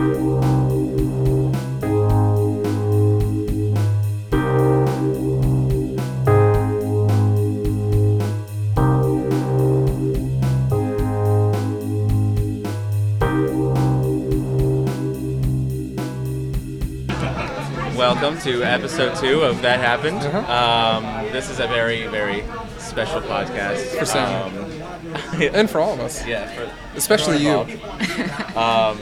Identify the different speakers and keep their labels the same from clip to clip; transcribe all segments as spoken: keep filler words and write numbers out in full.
Speaker 1: Welcome to episode two of That Happened.
Speaker 2: Uh-huh.
Speaker 1: Um, this is a very, very special podcast.
Speaker 2: For Sam.
Speaker 1: Um,
Speaker 2: and for all of us.
Speaker 1: Yeah, for,
Speaker 2: especially you.
Speaker 1: um,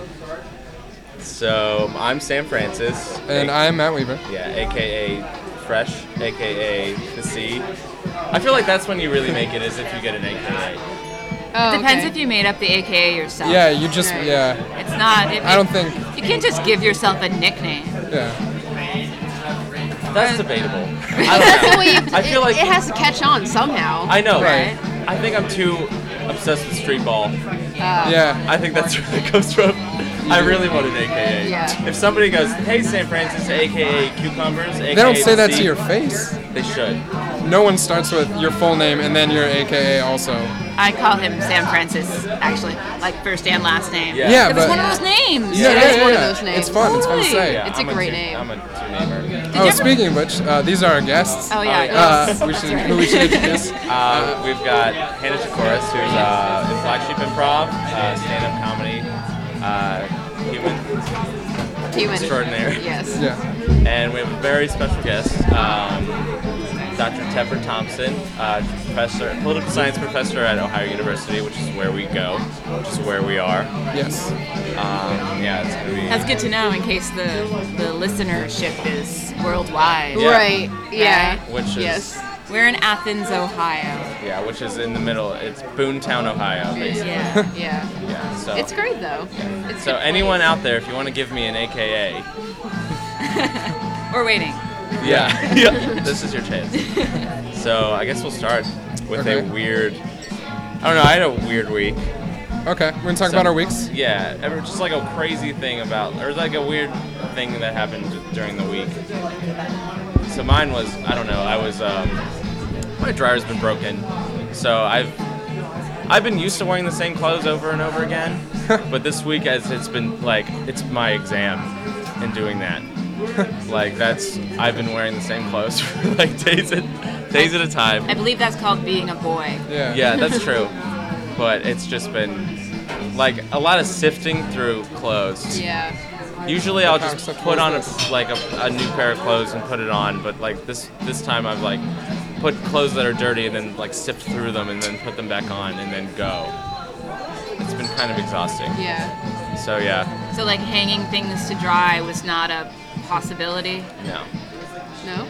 Speaker 1: so, I'm Sam Francis.
Speaker 2: And
Speaker 1: a-
Speaker 2: I'm Matt Weaver.
Speaker 1: Yeah, a k a. Fresh, a k a. The C. I feel like that's when you really make it, is if you get an A K A.
Speaker 3: Oh,
Speaker 4: Depends
Speaker 3: okay.
Speaker 4: if you made up the A K A yourself.
Speaker 2: Yeah, you just,
Speaker 3: Right.
Speaker 2: yeah.
Speaker 4: It's not. It,
Speaker 2: I don't think,
Speaker 4: You can't just give yourself a nickname.
Speaker 2: yeah.
Speaker 1: That's debatable. I don't know.
Speaker 3: Well, you,
Speaker 1: I feel
Speaker 3: it,
Speaker 1: like
Speaker 3: it has to catch on somehow.
Speaker 1: I know.
Speaker 4: Right.
Speaker 1: I think I'm too obsessed with street ball.
Speaker 3: Uh,
Speaker 2: Yeah.
Speaker 1: I think that's where it comes from. I really want an A K A.
Speaker 3: Yeah.
Speaker 1: If somebody goes, hey, Sam Francis, a k a. Cucumbers, a k a.
Speaker 2: They don't say that
Speaker 1: C,
Speaker 2: to your face.
Speaker 1: They should.
Speaker 2: No one starts with your full name and then your A K A also.
Speaker 4: I call him Sam Francis, actually, like first and last name.
Speaker 1: Yeah.
Speaker 2: Yeah,
Speaker 4: It's
Speaker 2: but
Speaker 4: one of those names.
Speaker 2: yeah,
Speaker 3: It
Speaker 2: yeah,
Speaker 3: is
Speaker 2: yeah,
Speaker 3: one of
Speaker 2: yeah.
Speaker 3: those names.
Speaker 2: It's fun. It's fun to
Speaker 4: Totally.
Speaker 2: say.
Speaker 1: Yeah,
Speaker 3: It's a
Speaker 1: I'm
Speaker 3: great
Speaker 1: two,
Speaker 3: name.
Speaker 1: I'm a two-namer.
Speaker 2: Oh,
Speaker 4: you ever-
Speaker 2: speaking of which, uh, these are our guests.
Speaker 4: Oh, yeah.
Speaker 1: yeah.
Speaker 2: Uh, we should, who we should introduce.
Speaker 1: Uh, we've got Hannah Chakoris, who's uh, in Black Sheep Improv, uh, stand-up comedy, uh, human
Speaker 3: Human.
Speaker 1: extraordinaire.
Speaker 3: Yes.
Speaker 2: Yeah.
Speaker 1: And we have a very special guest, um, Doctor Tepper Thompson, uh, professor, political science professor at Ohio University, which is where we go, which is where we are.
Speaker 2: Yes.
Speaker 1: Um, yeah, it's gonna be.
Speaker 4: That's good to know in case the, the listenership is worldwide.
Speaker 1: Yeah.
Speaker 3: Right. Yeah.
Speaker 1: Which is
Speaker 3: Yes.
Speaker 4: We're in Athens, Ohio.
Speaker 1: yeah, which is in the middle. It's Boontown, Ohio, basically.
Speaker 4: Yeah.
Speaker 3: Yeah.
Speaker 1: Yeah. So.
Speaker 3: It's great though. It's
Speaker 1: So
Speaker 3: good
Speaker 1: anyone
Speaker 3: place.
Speaker 1: out there, if you want to give me an A K A,
Speaker 4: We're waiting.
Speaker 1: yeah, yeah, this is your chance. So I guess we'll start with
Speaker 2: Okay.
Speaker 1: a weird. I don't know. I had a weird week.
Speaker 2: Okay, we're going to talk
Speaker 1: So-
Speaker 2: about our weeks.
Speaker 1: Yeah, ever just like a crazy thing about, or like a weird thing that happened during the week. So mine was, I don't know. I was, um, my dryer's been broken, so I've, I've been used to wearing the same clothes over and over again. But this week, as it's been like, it's my exam in doing that. Like that's, I've been wearing the same clothes for like days at days at a time.
Speaker 4: I believe that's called being a boy.
Speaker 2: Yeah.
Speaker 1: Yeah, that's true. But it's just been like a lot of sifting through clothes.
Speaker 3: Yeah.
Speaker 1: Usually I'll
Speaker 2: What kind
Speaker 1: just
Speaker 2: of stuff
Speaker 1: put
Speaker 2: was
Speaker 1: on a,
Speaker 2: this?
Speaker 1: like a, a new pair of clothes and put it on, but like this this time I've like put clothes that are dirty and then like sift through them and then put them back on and then go. It's been kind of exhausting.
Speaker 3: Yeah.
Speaker 1: So yeah,
Speaker 4: So like hanging things to dry was not a possibility.
Speaker 1: no,
Speaker 3: No.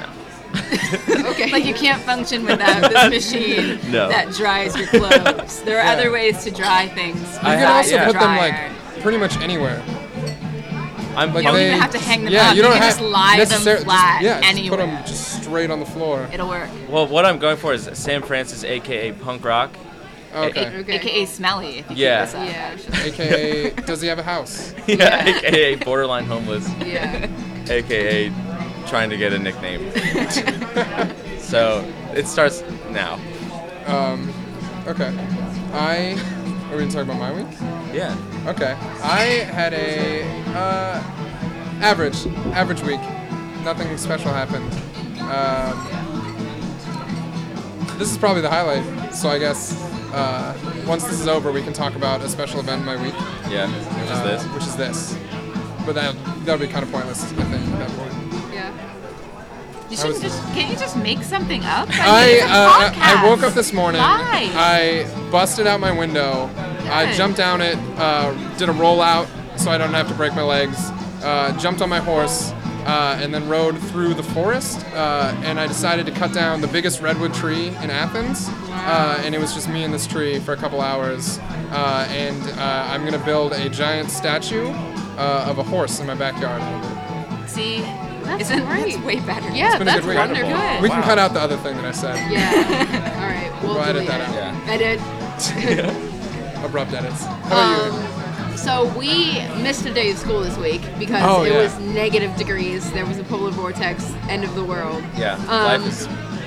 Speaker 1: no.
Speaker 3: Okay.
Speaker 4: Like you can't function without this machine
Speaker 1: No.
Speaker 4: that dries your clothes. There are
Speaker 2: Yeah.
Speaker 4: other ways to dry things.
Speaker 1: I
Speaker 2: You can
Speaker 1: have-
Speaker 2: also
Speaker 1: yeah.
Speaker 2: put them
Speaker 4: Dryer.
Speaker 2: like pretty much anywhere.
Speaker 1: I'm
Speaker 2: Like
Speaker 4: You don't
Speaker 2: they,
Speaker 4: even have to hang them
Speaker 2: yeah,
Speaker 4: up.
Speaker 2: You
Speaker 4: You
Speaker 2: don't
Speaker 4: can
Speaker 2: have
Speaker 4: just lie them
Speaker 2: necessar-
Speaker 4: flat
Speaker 2: just, yeah, just
Speaker 4: anywhere.
Speaker 2: put them just straight on the floor.
Speaker 4: It'll work.
Speaker 1: well, what I'm going for is Sam Francis, aka Punk Rock.
Speaker 2: Okay.
Speaker 4: A-
Speaker 3: Okay.
Speaker 4: A K A smelly. If you
Speaker 1: Yeah.
Speaker 4: keep this up.
Speaker 3: Yeah.
Speaker 2: A K A, does he have a house?
Speaker 1: Yeah,
Speaker 3: Yeah.
Speaker 1: aka borderline homeless.
Speaker 3: Yeah.
Speaker 1: A K A trying to get a nickname. So it starts now.
Speaker 2: Um, okay. I, are we going to talk about my week?
Speaker 1: Yeah.
Speaker 2: Okay. I had a uh, average, average week. Nothing special happened. Um, this is probably the highlight, so I guess uh, once this is over, we can talk about a special event in my week.
Speaker 1: Yeah. Which is
Speaker 2: uh,
Speaker 1: this?
Speaker 2: Which is this. But that that would be kind of pointless, I think, at that point.
Speaker 3: Yeah.
Speaker 4: You shouldn't
Speaker 2: was-
Speaker 4: just. Can't you just make something up?
Speaker 2: I,
Speaker 4: mean, it's a
Speaker 2: uh, I I woke
Speaker 4: podcast.
Speaker 2: up this morning.
Speaker 4: Lie.
Speaker 2: I busted out my window. I
Speaker 4: Good.
Speaker 2: jumped down it, uh, did a rollout so I don't have to break my legs. Uh, jumped on my horse uh, and then rode through the forest. Uh, and I decided to cut down the biggest redwood tree in Athens. Uh, and it was just me and this tree for a couple hours. Uh, and uh, I'm gonna build a giant statue uh, of a horse in my backyard.
Speaker 4: See,
Speaker 3: That's
Speaker 4: isn't
Speaker 3: great.
Speaker 4: that's way better.
Speaker 3: Yeah,
Speaker 2: been a
Speaker 3: that's
Speaker 2: good week.
Speaker 3: wonderful.
Speaker 4: Good.
Speaker 2: We can
Speaker 1: Wow.
Speaker 2: cut out the other thing that I said.
Speaker 3: Yeah. All right. We'll,
Speaker 2: We'll edit
Speaker 3: delete
Speaker 2: that
Speaker 3: it.
Speaker 2: out.
Speaker 3: Edit.
Speaker 2: Abrupt edits. How about you?
Speaker 3: Um, so we missed a day of school this week because
Speaker 2: Oh,
Speaker 3: it
Speaker 2: yeah.
Speaker 3: was negative degrees. There was a polar vortex, end of the world.
Speaker 1: Yeah.
Speaker 3: Um,
Speaker 1: Life is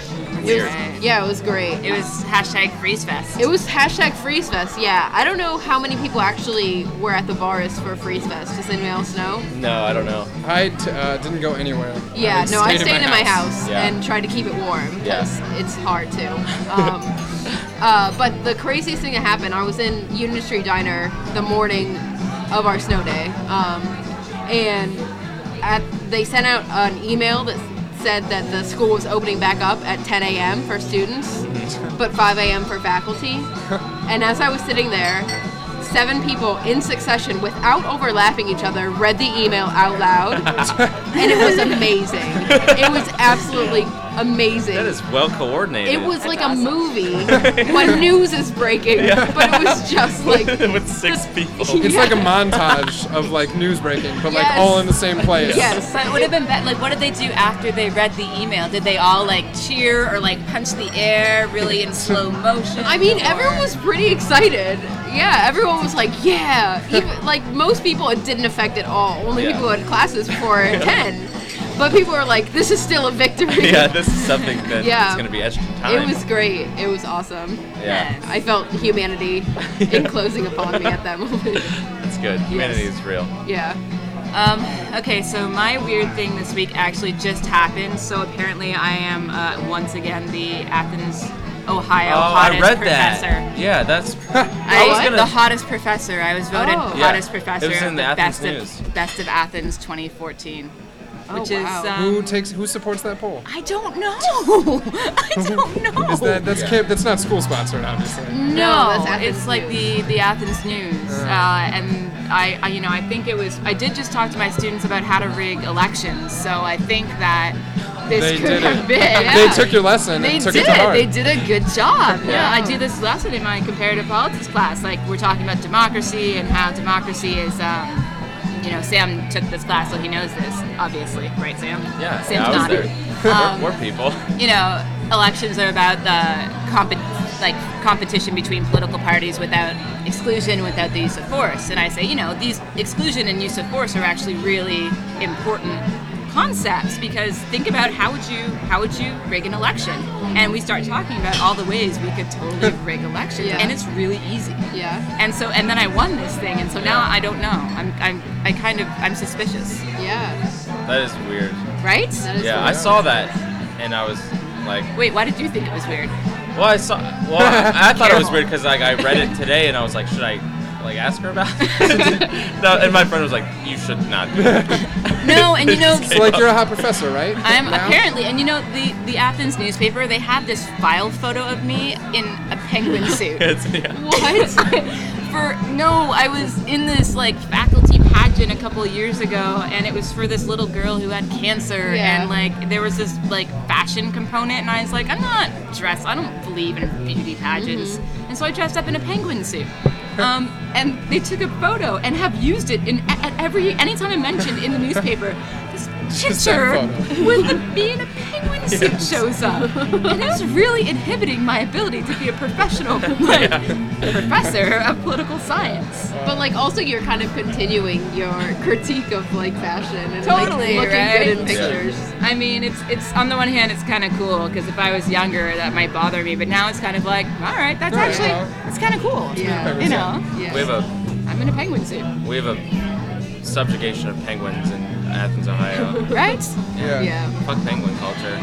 Speaker 1: weird.
Speaker 4: Right.
Speaker 3: Yeah, it was great.
Speaker 4: It was hashtag FreezeFest.
Speaker 3: It was hashtag FreezeFest, yeah. I don't know how many people actually were at the bars for FreezeFest. Does anyone else know?
Speaker 1: No, I don't know.
Speaker 2: I t- uh, didn't go anywhere.
Speaker 3: Yeah, no, I
Speaker 2: stayed
Speaker 3: stayed in my house
Speaker 1: Yeah.
Speaker 3: and tried to keep it warm
Speaker 1: Yeah.
Speaker 3: because it's hard to. Um, uh, but the craziest thing that happened, I was in Union Street Diner the morning of our snow day, um, and at, they sent out an email that said that the school was opening back up at ten a.m. for students, but five a.m. for faculty. And as I was sitting there, seven people in succession, without overlapping each other, read the email out loud, and it was amazing. It was absolutely amazing.
Speaker 1: That is well coordinated.
Speaker 3: It was like
Speaker 4: awesome.
Speaker 3: a movie when news is breaking, but it was just like
Speaker 1: with six people.
Speaker 2: It's like a montage of like news breaking, but like
Speaker 3: Yes.
Speaker 2: all in the same place.
Speaker 3: yes.
Speaker 4: But it would have been better. Like, what did they do after they read the email? Did they all like cheer or like punch the air really in slow motion?
Speaker 3: I mean,
Speaker 4: Or-
Speaker 3: everyone was pretty excited. Yeah, everyone was like, yeah. Even like most people, it didn't affect at all. Only
Speaker 1: Yeah.
Speaker 3: people who had classes before ten. But people were like, this is still a victory.
Speaker 1: Yeah, this is something that
Speaker 3: Yeah.
Speaker 1: is going to be etched in time.
Speaker 3: It was great. It was awesome.
Speaker 1: Yeah,
Speaker 3: I felt humanity enclosing upon me at that moment.
Speaker 1: that's good. Humanity is real.
Speaker 3: Yeah.
Speaker 4: Um, okay, so my weird thing this week actually just happened. So apparently, I am uh, once again the Athens, Ohio
Speaker 1: Oh,
Speaker 4: hottest
Speaker 1: I read
Speaker 4: professor.
Speaker 1: that. Yeah, that's.
Speaker 4: I,
Speaker 1: was gonna-
Speaker 4: the hottest professor. I was voted
Speaker 3: Oh.
Speaker 1: Yeah.
Speaker 4: hottest professor
Speaker 1: It was in
Speaker 4: of
Speaker 1: the
Speaker 4: the
Speaker 1: Athens
Speaker 4: best
Speaker 1: News.
Speaker 4: of Best of Athens twenty fourteen,
Speaker 3: Oh,
Speaker 4: which
Speaker 3: wow.
Speaker 4: is um,
Speaker 2: Who takes? Who supports that poll?
Speaker 4: I don't know. I don't know.
Speaker 2: Is that that's camp, that's not school sponsored, obviously.
Speaker 3: No, that's
Speaker 4: No,
Speaker 3: Athens
Speaker 4: it's like
Speaker 3: News.
Speaker 4: the the Athens News, uh, and I, I, you know, I think it was. I did just talk to my students about how to rig elections, so I think that this
Speaker 2: They
Speaker 4: could
Speaker 2: did
Speaker 4: have
Speaker 2: it.
Speaker 4: been.
Speaker 2: They took your lesson
Speaker 4: They
Speaker 2: and took
Speaker 4: did.
Speaker 2: it to heart.
Speaker 4: They did a good job. Yeah.
Speaker 3: Yeah.
Speaker 4: I do this lesson in my comparative politics class. Like we're talking about democracy and how democracy is. Um, you know, Sam took this class, so he knows this. Obviously, right, Sam?
Speaker 1: Yeah,
Speaker 4: Sam's
Speaker 1: yeah, I was
Speaker 4: nodding.
Speaker 1: there.
Speaker 4: Um,
Speaker 1: More, more people.
Speaker 4: you know, elections are about the comp- like competition between political parties without exclusion, without the use of force. And I say, you know, these exclusion and use of force are actually really important concepts because think about how would you how would you rig an election? And we start talking about all the ways we could totally rig elections,
Speaker 3: Yeah.
Speaker 4: and it's really easy.
Speaker 3: Yeah.
Speaker 4: And so, and then I won this thing, and so now I don't know. I'm, I'm, I kind of, I'm suspicious,
Speaker 3: Yeah.
Speaker 1: That is weird.
Speaker 4: right?
Speaker 3: That is
Speaker 1: Yeah, I
Speaker 3: weird.
Speaker 1: saw that, and I was like,
Speaker 4: Wait, why did you think it was weird?
Speaker 1: well, I saw. Well, I, I thought it was
Speaker 4: Careful.
Speaker 1: weird because like I read it today, and I was like, should I like ask her about it? No, and my friend was like, you should not do that.
Speaker 4: No, and you know,
Speaker 2: So like you're a hot professor, right?
Speaker 4: I'm
Speaker 2: Now?
Speaker 4: apparently, and you know, the, the Athens newspaper, they have this file photo of me in a penguin suit.
Speaker 1: It's, yeah.
Speaker 4: What? For no, I was in this like faculty pageant a couple of years ago, and it was for this little girl who had cancer,
Speaker 3: Yeah.
Speaker 4: and like there was this like fashion component, and I was like, I'm not dressed. I don't believe in beauty pageants, and so I dressed up in a penguin suit. Um, and they took a photo and have used it in at, at every anytime I mentioned in the newspaper. This
Speaker 2: Just that
Speaker 4: picture
Speaker 2: photo.
Speaker 4: with the, me in a penguin suit shows up, and it's really inhibiting my ability to be a professional like, professor of political science.
Speaker 3: But like also you're kind of continuing your critique of like fashion and
Speaker 4: Totally,
Speaker 3: like looking
Speaker 4: right?
Speaker 3: good in pictures.
Speaker 4: I mean, it's it's on the one hand, it's kind of cool because if I was younger, that might bother me. But now it's kind of like, all right, that's
Speaker 2: Right,
Speaker 4: actually
Speaker 2: well.
Speaker 4: it's kind of cool.
Speaker 3: Yeah.
Speaker 4: You know,
Speaker 3: Yeah.
Speaker 1: We have a
Speaker 4: I'm in a penguin suit,
Speaker 1: we have a subjugation of penguins in Athens, Ohio.
Speaker 4: right?
Speaker 2: Yeah.
Speaker 3: Yeah.
Speaker 1: Fuck penguin culture.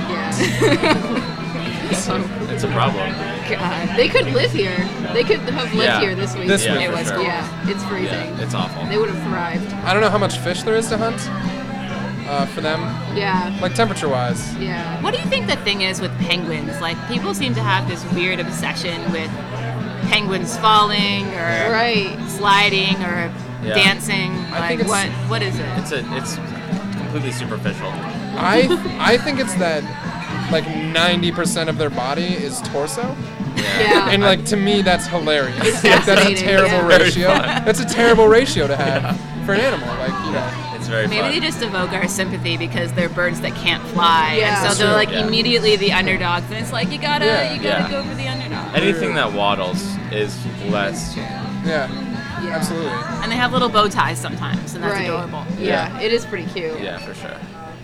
Speaker 3: Yeah.
Speaker 1: It's a, it's a problem.
Speaker 4: God.
Speaker 3: They could live here. They could have lived
Speaker 1: Yeah.
Speaker 3: here this week.
Speaker 2: This
Speaker 1: Yeah,
Speaker 2: week.
Speaker 4: It
Speaker 1: for
Speaker 4: was
Speaker 1: sure.
Speaker 4: cool.
Speaker 3: Yeah, it's freezing.
Speaker 1: Yeah, it's awful.
Speaker 3: They would have thrived.
Speaker 2: I don't know how much fish there is to hunt uh, for them,
Speaker 3: Yeah.
Speaker 2: like temperature wise.
Speaker 3: Yeah.
Speaker 4: What do you think the thing is with penguins? Like, people seem to have this weird obsession with penguins falling or
Speaker 3: Right.
Speaker 4: sliding or
Speaker 1: Yeah.
Speaker 4: dancing.
Speaker 2: I
Speaker 4: Like,
Speaker 2: think it's-
Speaker 4: what what is it?
Speaker 1: It's a it's completely superficial.
Speaker 2: I I think it's that like ninety percent of their body is torso.
Speaker 3: Yeah.
Speaker 2: And like to me that's hilarious.
Speaker 3: It's
Speaker 2: Like, that's a
Speaker 3: fascinating,
Speaker 2: terrible
Speaker 3: yeah.
Speaker 2: ratio.
Speaker 1: Very fun.
Speaker 2: That's a terrible ratio to have for an animal. Like, you know.
Speaker 1: It's very
Speaker 4: Maybe
Speaker 1: fun.
Speaker 4: they just evoke our sympathy because they're birds that can't fly,
Speaker 3: Yeah.
Speaker 4: and so
Speaker 2: That's
Speaker 4: they're
Speaker 2: true.
Speaker 4: like
Speaker 1: Yeah.
Speaker 4: immediately the underdogs, and it's like you gotta
Speaker 2: Yeah.
Speaker 4: you gotta
Speaker 1: Yeah.
Speaker 4: go for the underdog.
Speaker 1: Anything that waddles is less.
Speaker 2: Yeah.
Speaker 3: Yeah.
Speaker 2: Absolutely.
Speaker 4: And they have little bow ties sometimes, and that's
Speaker 3: Right.
Speaker 4: adorable.
Speaker 3: Yeah. It is pretty cute.
Speaker 1: Yeah, for sure.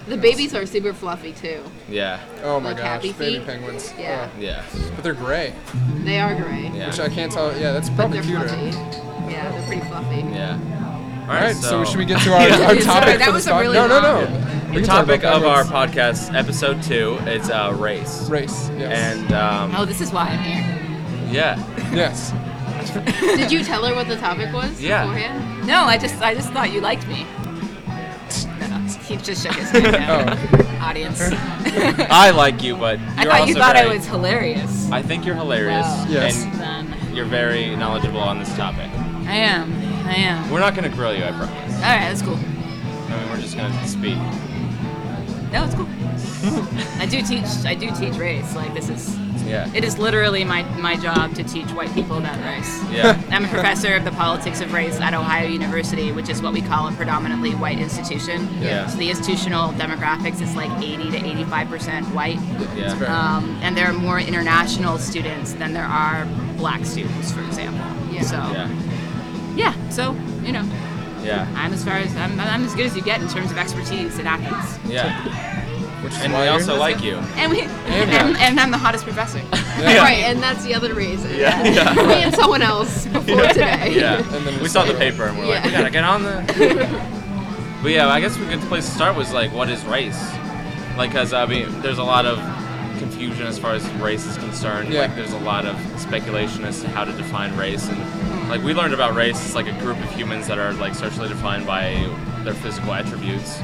Speaker 3: The babies are super fluffy too.
Speaker 1: Yeah.
Speaker 2: Oh my
Speaker 3: Like
Speaker 2: gosh,
Speaker 3: happy
Speaker 2: baby
Speaker 3: feet?
Speaker 2: penguins.
Speaker 3: Yeah.
Speaker 2: Oh.
Speaker 1: Yeah.
Speaker 2: But they're gray,
Speaker 3: They are gray.
Speaker 1: Yeah.
Speaker 2: which I can't tell. Yeah, that's
Speaker 3: But
Speaker 2: probably
Speaker 3: they're
Speaker 2: cuter.
Speaker 3: fluffy. Yeah, they're pretty fluffy.
Speaker 1: Yeah.
Speaker 2: All right, so, should we get to our, our
Speaker 3: Sorry,
Speaker 2: topic
Speaker 3: that
Speaker 2: for
Speaker 3: was
Speaker 2: this
Speaker 3: a
Speaker 2: pod-
Speaker 3: really
Speaker 2: No, no, no.
Speaker 3: long-
Speaker 2: We
Speaker 1: The
Speaker 2: can talk
Speaker 1: topic
Speaker 2: about
Speaker 1: of
Speaker 2: that
Speaker 1: our
Speaker 2: race.
Speaker 1: podcast, episode two, is uh, race.
Speaker 2: Race, yes.
Speaker 1: And um,
Speaker 4: Oh, this is why I'm here.
Speaker 1: yeah,
Speaker 2: Yes.
Speaker 3: Did you tell her what the topic was
Speaker 1: Yeah.
Speaker 3: beforehand?
Speaker 4: No, I just I just thought you liked me. No, no, he just shook his head. No.
Speaker 2: Oh.
Speaker 4: Audience.
Speaker 1: I like you, but you're
Speaker 4: I thought
Speaker 1: also
Speaker 4: you thought
Speaker 1: very,
Speaker 4: I was hilarious.
Speaker 1: I think you're hilarious,
Speaker 4: Well,
Speaker 2: Yes.
Speaker 1: and
Speaker 4: Then
Speaker 1: you're very knowledgeable on this topic.
Speaker 4: I am. I am.
Speaker 1: We're not gonna grill you, I promise.
Speaker 4: All right, that's cool.
Speaker 1: I mean, we're just gonna speak.
Speaker 4: No, it's cool. I do teach. I do teach race. Like this is.
Speaker 1: Yeah.
Speaker 4: It is literally my my job to teach white people about race.
Speaker 1: Yeah.
Speaker 4: I'm a professor of the politics of race at Ohio University, which is what we call a predominantly white institution.
Speaker 1: Yeah.
Speaker 4: So the institutional demographics is like eighty to eighty-five percent white.
Speaker 1: Yeah.
Speaker 2: Fair.
Speaker 4: Um, and there are more international students than there are black students, for example.
Speaker 3: Yeah.
Speaker 4: So
Speaker 1: Yeah.
Speaker 4: yeah. So you know,
Speaker 1: Yeah.
Speaker 4: I'm as far as I'm, I'm as good as you get in terms of expertise in Athens.
Speaker 1: Yeah.
Speaker 2: Which is
Speaker 1: And
Speaker 2: why
Speaker 1: we
Speaker 2: you're
Speaker 1: also
Speaker 2: here.
Speaker 1: like you.
Speaker 4: And we
Speaker 2: And-
Speaker 4: and, and I'm the hottest professor.
Speaker 2: Yeah.
Speaker 3: Right, and that's the other reason.
Speaker 1: Yeah, yeah.
Speaker 3: Me and someone else before today.
Speaker 1: Yeah.
Speaker 2: And then
Speaker 1: we
Speaker 2: we
Speaker 1: saw the
Speaker 2: saw-
Speaker 1: paper and we're like,
Speaker 3: Yeah.
Speaker 1: we gotta get on the. But yeah, I guess a good place to start was like, what is race? Like, cause I mean, there's a lot of confusion as far as race is concerned.
Speaker 2: Yeah.
Speaker 1: Like, there's a lot of speculation as to how to define race, and like we learned about race, it's like a group of humans that are like socially defined by their physical attributes,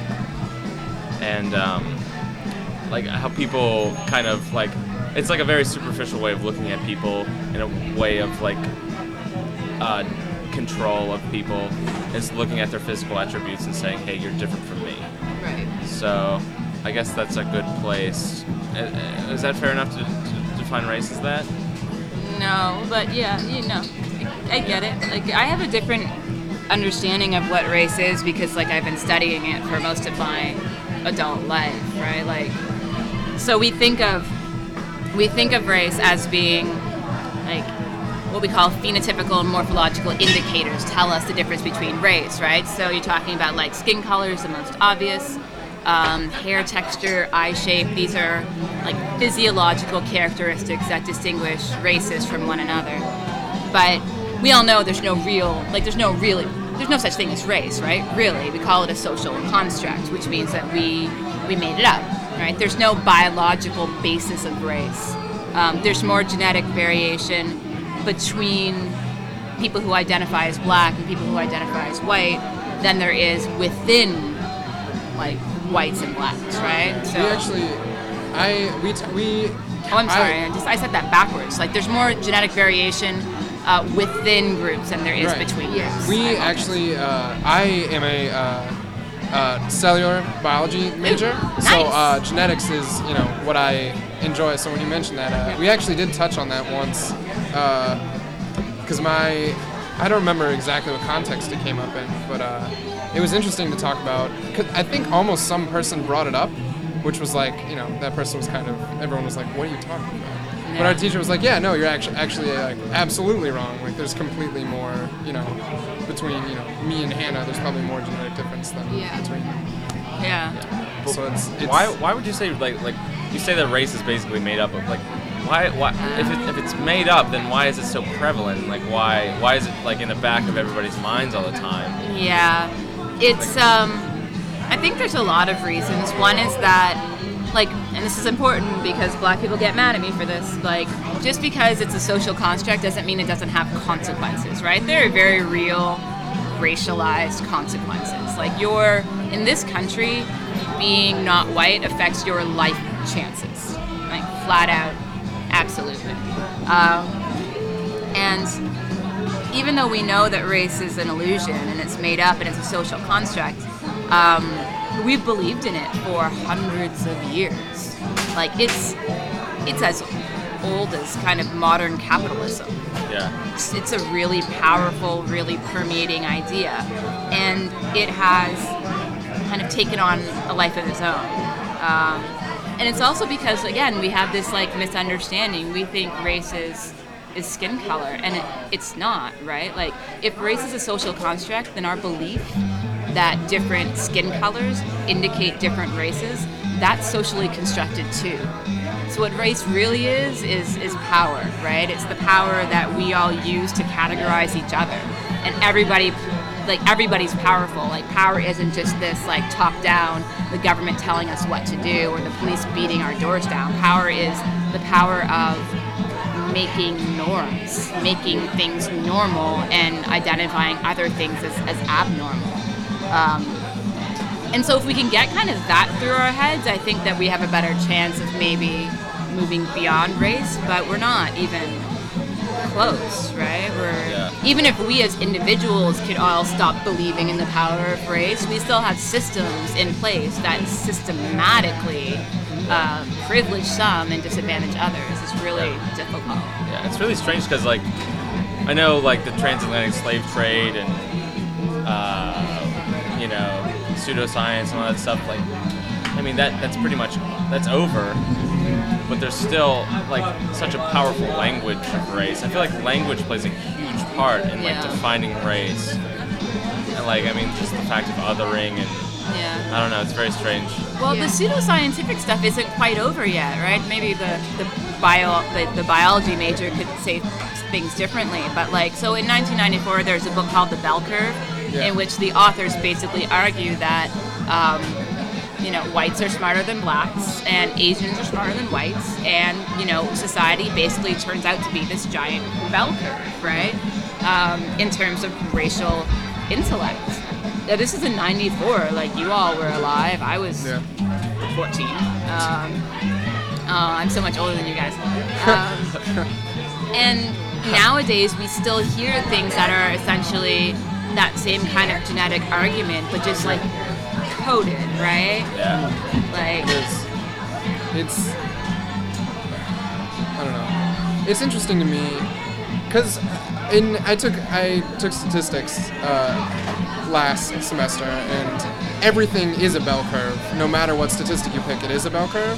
Speaker 1: and um, like how people kind of like, it's like a very superficial way of looking at people in a way of like uh, control of people is looking at their physical attributes and saying, hey, you're different from me.
Speaker 3: Right.
Speaker 1: So I guess that's a good place. Uh, Is that fair enough to, to define race as that?
Speaker 4: No, but yeah, you know, I, I get it. Like I have a different understanding of what race is because like I've been studying it for most of my adult life, right? Like, so we think of we think of race as being like what we call phenotypical and morphological indicators tell us the difference between race, right? So you're talking about like skin color is the most obvious. Um, hair texture, eye shape, these are like physiological characteristics that distinguish races from one another. But we all know there's no real, like there's no really, there's no such thing as race, right? Really, we call it a social construct, which means that we we made it up, right? There's no biological basis of race. Um, there's more genetic variation between people who identify as black and people who identify as white than there is within like whites and blacks, right? So,
Speaker 2: We actually, I we t- we.
Speaker 4: oh, I'm sorry,
Speaker 2: I,
Speaker 4: I, just I said that backwards. Like, there's more genetic variation uh, within groups than there is
Speaker 2: Right.
Speaker 4: between
Speaker 3: Yes.
Speaker 4: groups.
Speaker 2: We
Speaker 4: I apologize.
Speaker 2: actually, uh, I am a uh, uh, cellular biology major, so
Speaker 4: Nice.
Speaker 2: uh, genetics is you know what I enjoy. So when you mentioned that, uh, we actually did touch on that once, because my I don't remember exactly what context it came up in, but uh, it was interesting to talk about. 'Cause I think almost some person brought it up, which was like you know that person was kind of everyone was like, "What are you talking about?" But
Speaker 4: Yeah.
Speaker 2: our teacher was like, "Yeah, no, you're actually actually like absolutely wrong. Like there's completely more, you know, between you know me and Hannah. There's probably more genetic difference than
Speaker 3: Yeah.
Speaker 2: between them.
Speaker 4: Yeah.
Speaker 2: So it's, it's
Speaker 1: Why why would you say like like you say that race is basically made up of like why why if it, if it's made up then why is it so prevalent? Like why why is it like in the back of everybody's minds all the time?
Speaker 4: Yeah, it's. Um, I think there's a lot of reasons. One is that, like, and this is important because black people get mad at me for this. Like, just because it's a social construct doesn't mean it doesn't have consequences, right? There are very real, racialized consequences. Like, you're in this country, being not white affects your life chances, like flat out, absolutely. Um, and even though we know that race is an illusion and it's made up and it's a social construct, um, we've believed in it for hundreds of years. Like it's it's as old as kind of modern capitalism.
Speaker 1: Yeah.
Speaker 4: It's, it's a really powerful, really permeating idea, and it has kind of taken on a life of its own. Um, and it's also because, again, we have this like misunderstanding. We think race is is skin color, and it, it's not, right? Like, if race is a social construct, then our belief that different skin colors indicate different races, that's socially constructed too. So what race really is, is, is power, right? It's the power that we all use to categorize each other. And everybody, like everybody's powerful. Like power isn't just this like top down, the government telling us what to do or the police beating our doors down. Power is the power of making norms, making things normal and identifying other things as, as abnormal. Um, and so if we can get kind of that through our heads, I think that we have a better chance of maybe moving beyond race, but we're not even close, right? We're
Speaker 1: Yeah.
Speaker 4: even if we as individuals could all stop believing in the power of race, we still have systems in place that systematically uh, privilege some and disadvantage others. It's really
Speaker 1: Yeah.
Speaker 4: difficult.
Speaker 1: Yeah, it's really strange because, like, I know, like, the transatlantic slave trade and, uh, you know, pseudoscience and all that stuff, like, I mean, that that's pretty much, that's over. But there's still, like, such a powerful language of race. I feel like language plays a huge part in, like,
Speaker 4: Yeah.
Speaker 1: defining race. And, like, I mean, just the fact of othering and,
Speaker 4: Yeah.
Speaker 1: I don't know, it's very strange.
Speaker 4: Well,
Speaker 3: Yeah.
Speaker 4: the pseudoscientific stuff isn't quite over yet, right? Maybe the the bio the, the biology major could say things differently, but like so in nineteen ninety-four, there's a book called The Bell Curve,
Speaker 2: Yeah.
Speaker 4: in which the authors basically argue that um, you know whites are smarter than blacks and Asians are smarter than whites, and you know society basically turns out to be this giant bell curve, right? Um, in terms of racial intellect. Now, this is in ninety-four. Like you all were alive. I was
Speaker 2: Yeah.
Speaker 4: fourteen. Um, oh, I'm so much older than you guys. Um, and nowadays, we still hear things that are essentially that same kind of genetic argument, but just like coded, right?
Speaker 1: Yeah.
Speaker 4: Like,
Speaker 2: It's, it's, I don't know. It's interesting to me because in I took I took statistics uh, last semester, and everything is a bell curve. No matter what statistic you pick, it is a bell curve.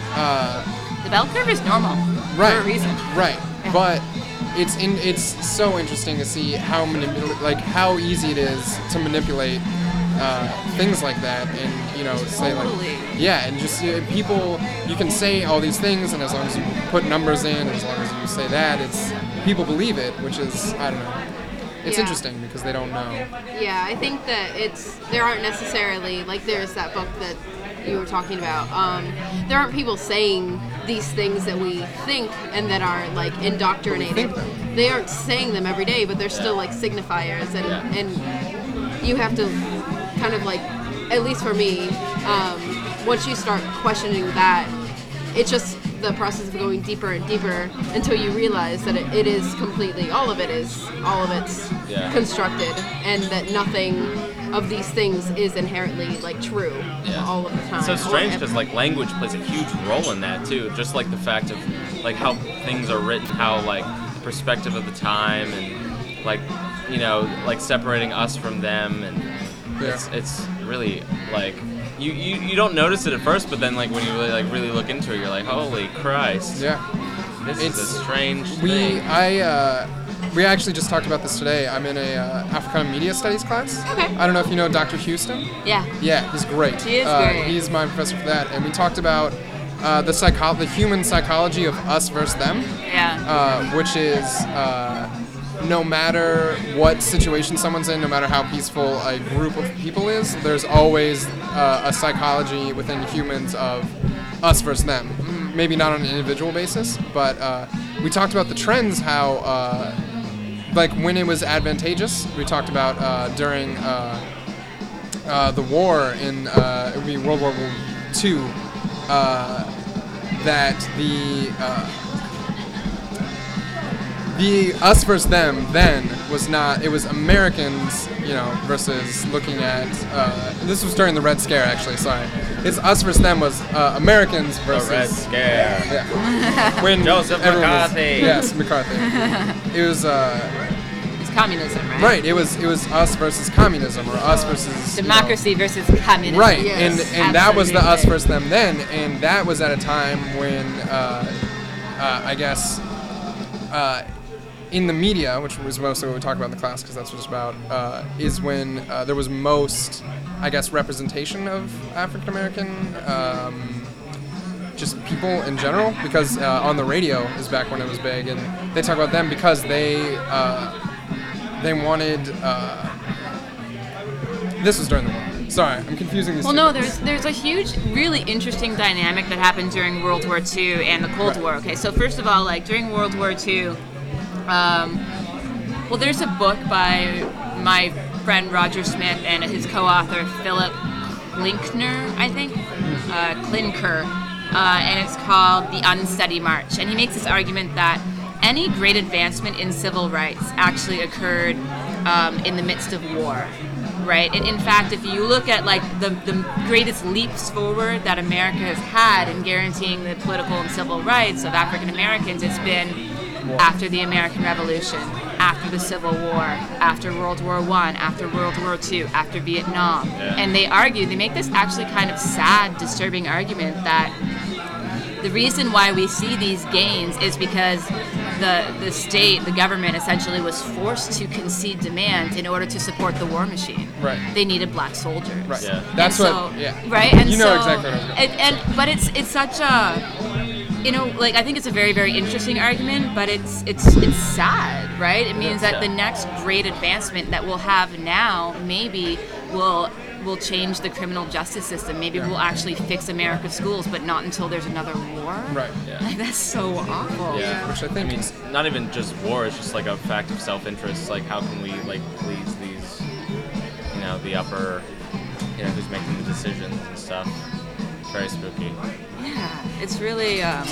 Speaker 2: Uh,
Speaker 4: the bell curve is normal
Speaker 2: right.
Speaker 4: for a reason.
Speaker 2: Right. But it's in it's so interesting to see how manipul- like how easy it is to manipulate uh, things like that, and you know say
Speaker 4: Totally.
Speaker 2: like yeah, and just uh, people you can say all these things, and as long as you put numbers in, and as long as you say that, it's people believe it, which is I don't know. It's
Speaker 3: Yeah.
Speaker 2: interesting because they don't know.
Speaker 3: Yeah, I think that it's there aren't necessarily like there's that book that you were talking about. Um, there aren't people saying these things that we think and that are like indoctrinated.
Speaker 2: think them.
Speaker 3: They aren't saying them every day, but they're still like signifiers, and
Speaker 1: Yeah.
Speaker 3: and you have to kind of like, at least for me, um, once you start questioning that, it's just the process of going deeper and deeper until you realize that it, it is completely, all of it is, all of it's
Speaker 1: Yeah.
Speaker 3: constructed, and that nothing of these things is inherently like true
Speaker 1: Yeah.
Speaker 3: all of the time.
Speaker 1: It's so strange
Speaker 3: Or-
Speaker 1: because like language plays a huge role in that too. Just like the fact of like how things are written, how like the perspective of the time, and like you know like separating us from them, and
Speaker 2: Yeah.
Speaker 1: it's it's really like you, you you don't notice it at first, but then like when you really like really look into it, you're like, holy Christ,
Speaker 2: Yeah.
Speaker 1: this
Speaker 2: It's-
Speaker 1: is a strange
Speaker 2: We,
Speaker 1: thing.
Speaker 2: I, uh, we actually just talked about this today. I'm in a uh, Africana Media Studies class.
Speaker 4: Okay.
Speaker 2: I don't know if you know Doctor Houston.
Speaker 4: Yeah.
Speaker 2: Yeah, he's great.
Speaker 4: He is
Speaker 2: uh,
Speaker 4: great.
Speaker 2: He's my professor for that, and we talked about uh, the psycho- the human psychology of us versus them,
Speaker 4: Yeah.
Speaker 2: uh, which is uh, no matter what situation someone's in, no matter how peaceful a group of people is, there's always uh, a psychology within humans of us versus them. Mm, Maybe not on an individual basis, but uh, we talked about the trends, how uh, like when it was advantageous. We talked about uh, during uh, uh, the war in uh, it would be World War Two, uh, that the uh, the us versus them then was not. It was Americans, you know, versus looking at. Uh, this was during the Red Scare, actually. Sorry, it's us versus them was uh, Americans
Speaker 1: The
Speaker 2: versus.
Speaker 1: Red Scare.
Speaker 2: Yeah. When
Speaker 1: Joseph
Speaker 2: everyone was-
Speaker 1: McCarthy.
Speaker 2: yes, McCarthy. It was. Uh,
Speaker 4: It's communism, right?
Speaker 2: Right. It was it was us versus communism, or us versus you know-
Speaker 4: Democracy versus communism.
Speaker 2: right,
Speaker 3: Yes.
Speaker 2: and and that was the us
Speaker 4: Absolutely.
Speaker 2: versus them then, and that was at a time when uh, uh, I guess uh, in the media, which was mostly what we talked about in the class, because that's what it's about, uh, is when uh, there was most, I guess, representation of African American, um, just people in general. Because uh, on the radio is back when it was big, and they talk about them because they uh, they wanted. Uh, this was during the war. Sorry, I'm confusing these
Speaker 4: Well,
Speaker 2: two
Speaker 4: no,
Speaker 2: things.
Speaker 4: there's there's a huge, really interesting dynamic that happened during World War Two and the Cold
Speaker 2: Right.
Speaker 4: War. Okay, so first of all, like during World War Two, um, well, there's a book by my friend Roger Smith and his co-author Philip Klinkner, I think, uh, Klinker, uh, and it's called The Unsteady March. And he makes this argument that any great advancement in civil rights actually occurred um, in the midst of war. Right, and in fact, if you look at like the, the greatest leaps forward that America has had in guaranteeing the political and civil rights of African Americans, it's been after the American Revolution, after the Civil War, after World War One, after World War Two, after Vietnam.
Speaker 1: Yeah.
Speaker 4: And they argue, they make this actually kind of sad, disturbing argument that the reason why we see these gains is because the the state, the government, essentially was forced to concede demands in order to support the war machine.
Speaker 2: Right.
Speaker 4: They needed black soldiers.
Speaker 2: Right.
Speaker 1: Yeah.
Speaker 2: That's
Speaker 4: And
Speaker 2: what.
Speaker 4: so-
Speaker 2: Yeah.
Speaker 4: Right. And
Speaker 2: You know
Speaker 4: so,
Speaker 2: exactly what I was going.
Speaker 4: And, and but it's it's such a, you know, like I think it's a very very interesting argument, but it's it's it's sad, right? It means that
Speaker 1: Yeah.
Speaker 4: the next great advancement that we'll have now maybe will will change the criminal justice system. Maybe we'll actually fix America's schools, but not until there's another war.
Speaker 2: Right.
Speaker 1: Yeah.
Speaker 4: Like that's so awful.
Speaker 1: Yeah.
Speaker 2: Which I think
Speaker 1: mean,
Speaker 2: is.
Speaker 1: not even just war. It's just like a fact of self-interest. Like, how can we like please these, you know, the upper, you know, who's making the decisions and stuff. It's very spooky.
Speaker 4: Yeah, it's really, um,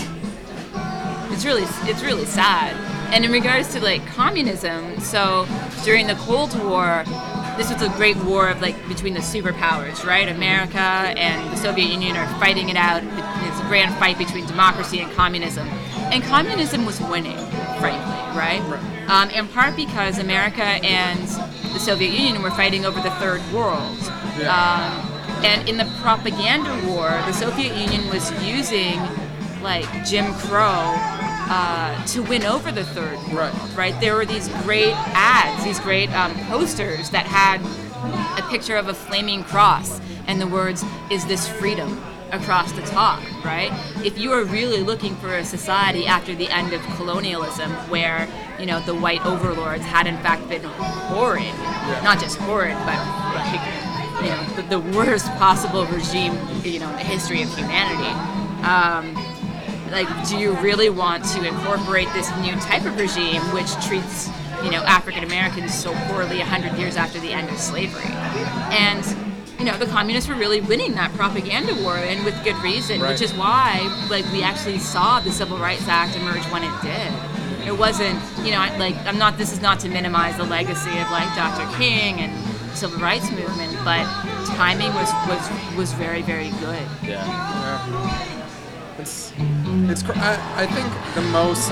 Speaker 4: it's really, it's really sad. And in regards to like communism, so during the Cold War, this was a great war of like between the superpowers, right? America and the Soviet Union are fighting it out. It's a grand fight between democracy and communism, and communism was winning, frankly, right?
Speaker 2: Right.
Speaker 4: Um, in part because America and the Soviet Union were fighting over the Third World.
Speaker 2: Yeah.
Speaker 4: Um, and in the propaganda war, the Soviet Union was using like Jim Crow uh, to win over the Third World.
Speaker 2: Right.
Speaker 4: Right. There were these great ads, these great um, posters that had a picture of a flaming cross and the words, "Is this freedom?" across the top, right? If you are really looking for a society after the end of colonialism where, you know, the white overlords had in fact been horrid,
Speaker 2: Yeah.
Speaker 4: not just horrid, but like, you know, the, the worst possible regime, you know, in the history of humanity. Um, like, do you really want to incorporate this new type of regime which treats, you know, African Americans so poorly a hundred years after the end of slavery? And you know, the communists were really winning that propaganda war, and with good reason,
Speaker 2: Right.
Speaker 4: which is why, like, we actually saw the Civil Rights Act emerge when it did. It wasn't, you know, like, I'm not, this is not to minimize the legacy of, like, Doctor King and the Civil Rights Movement, but timing was, was, was very, very good.
Speaker 1: Yeah.
Speaker 2: Yeah. It's, it's. cr- I, I think the most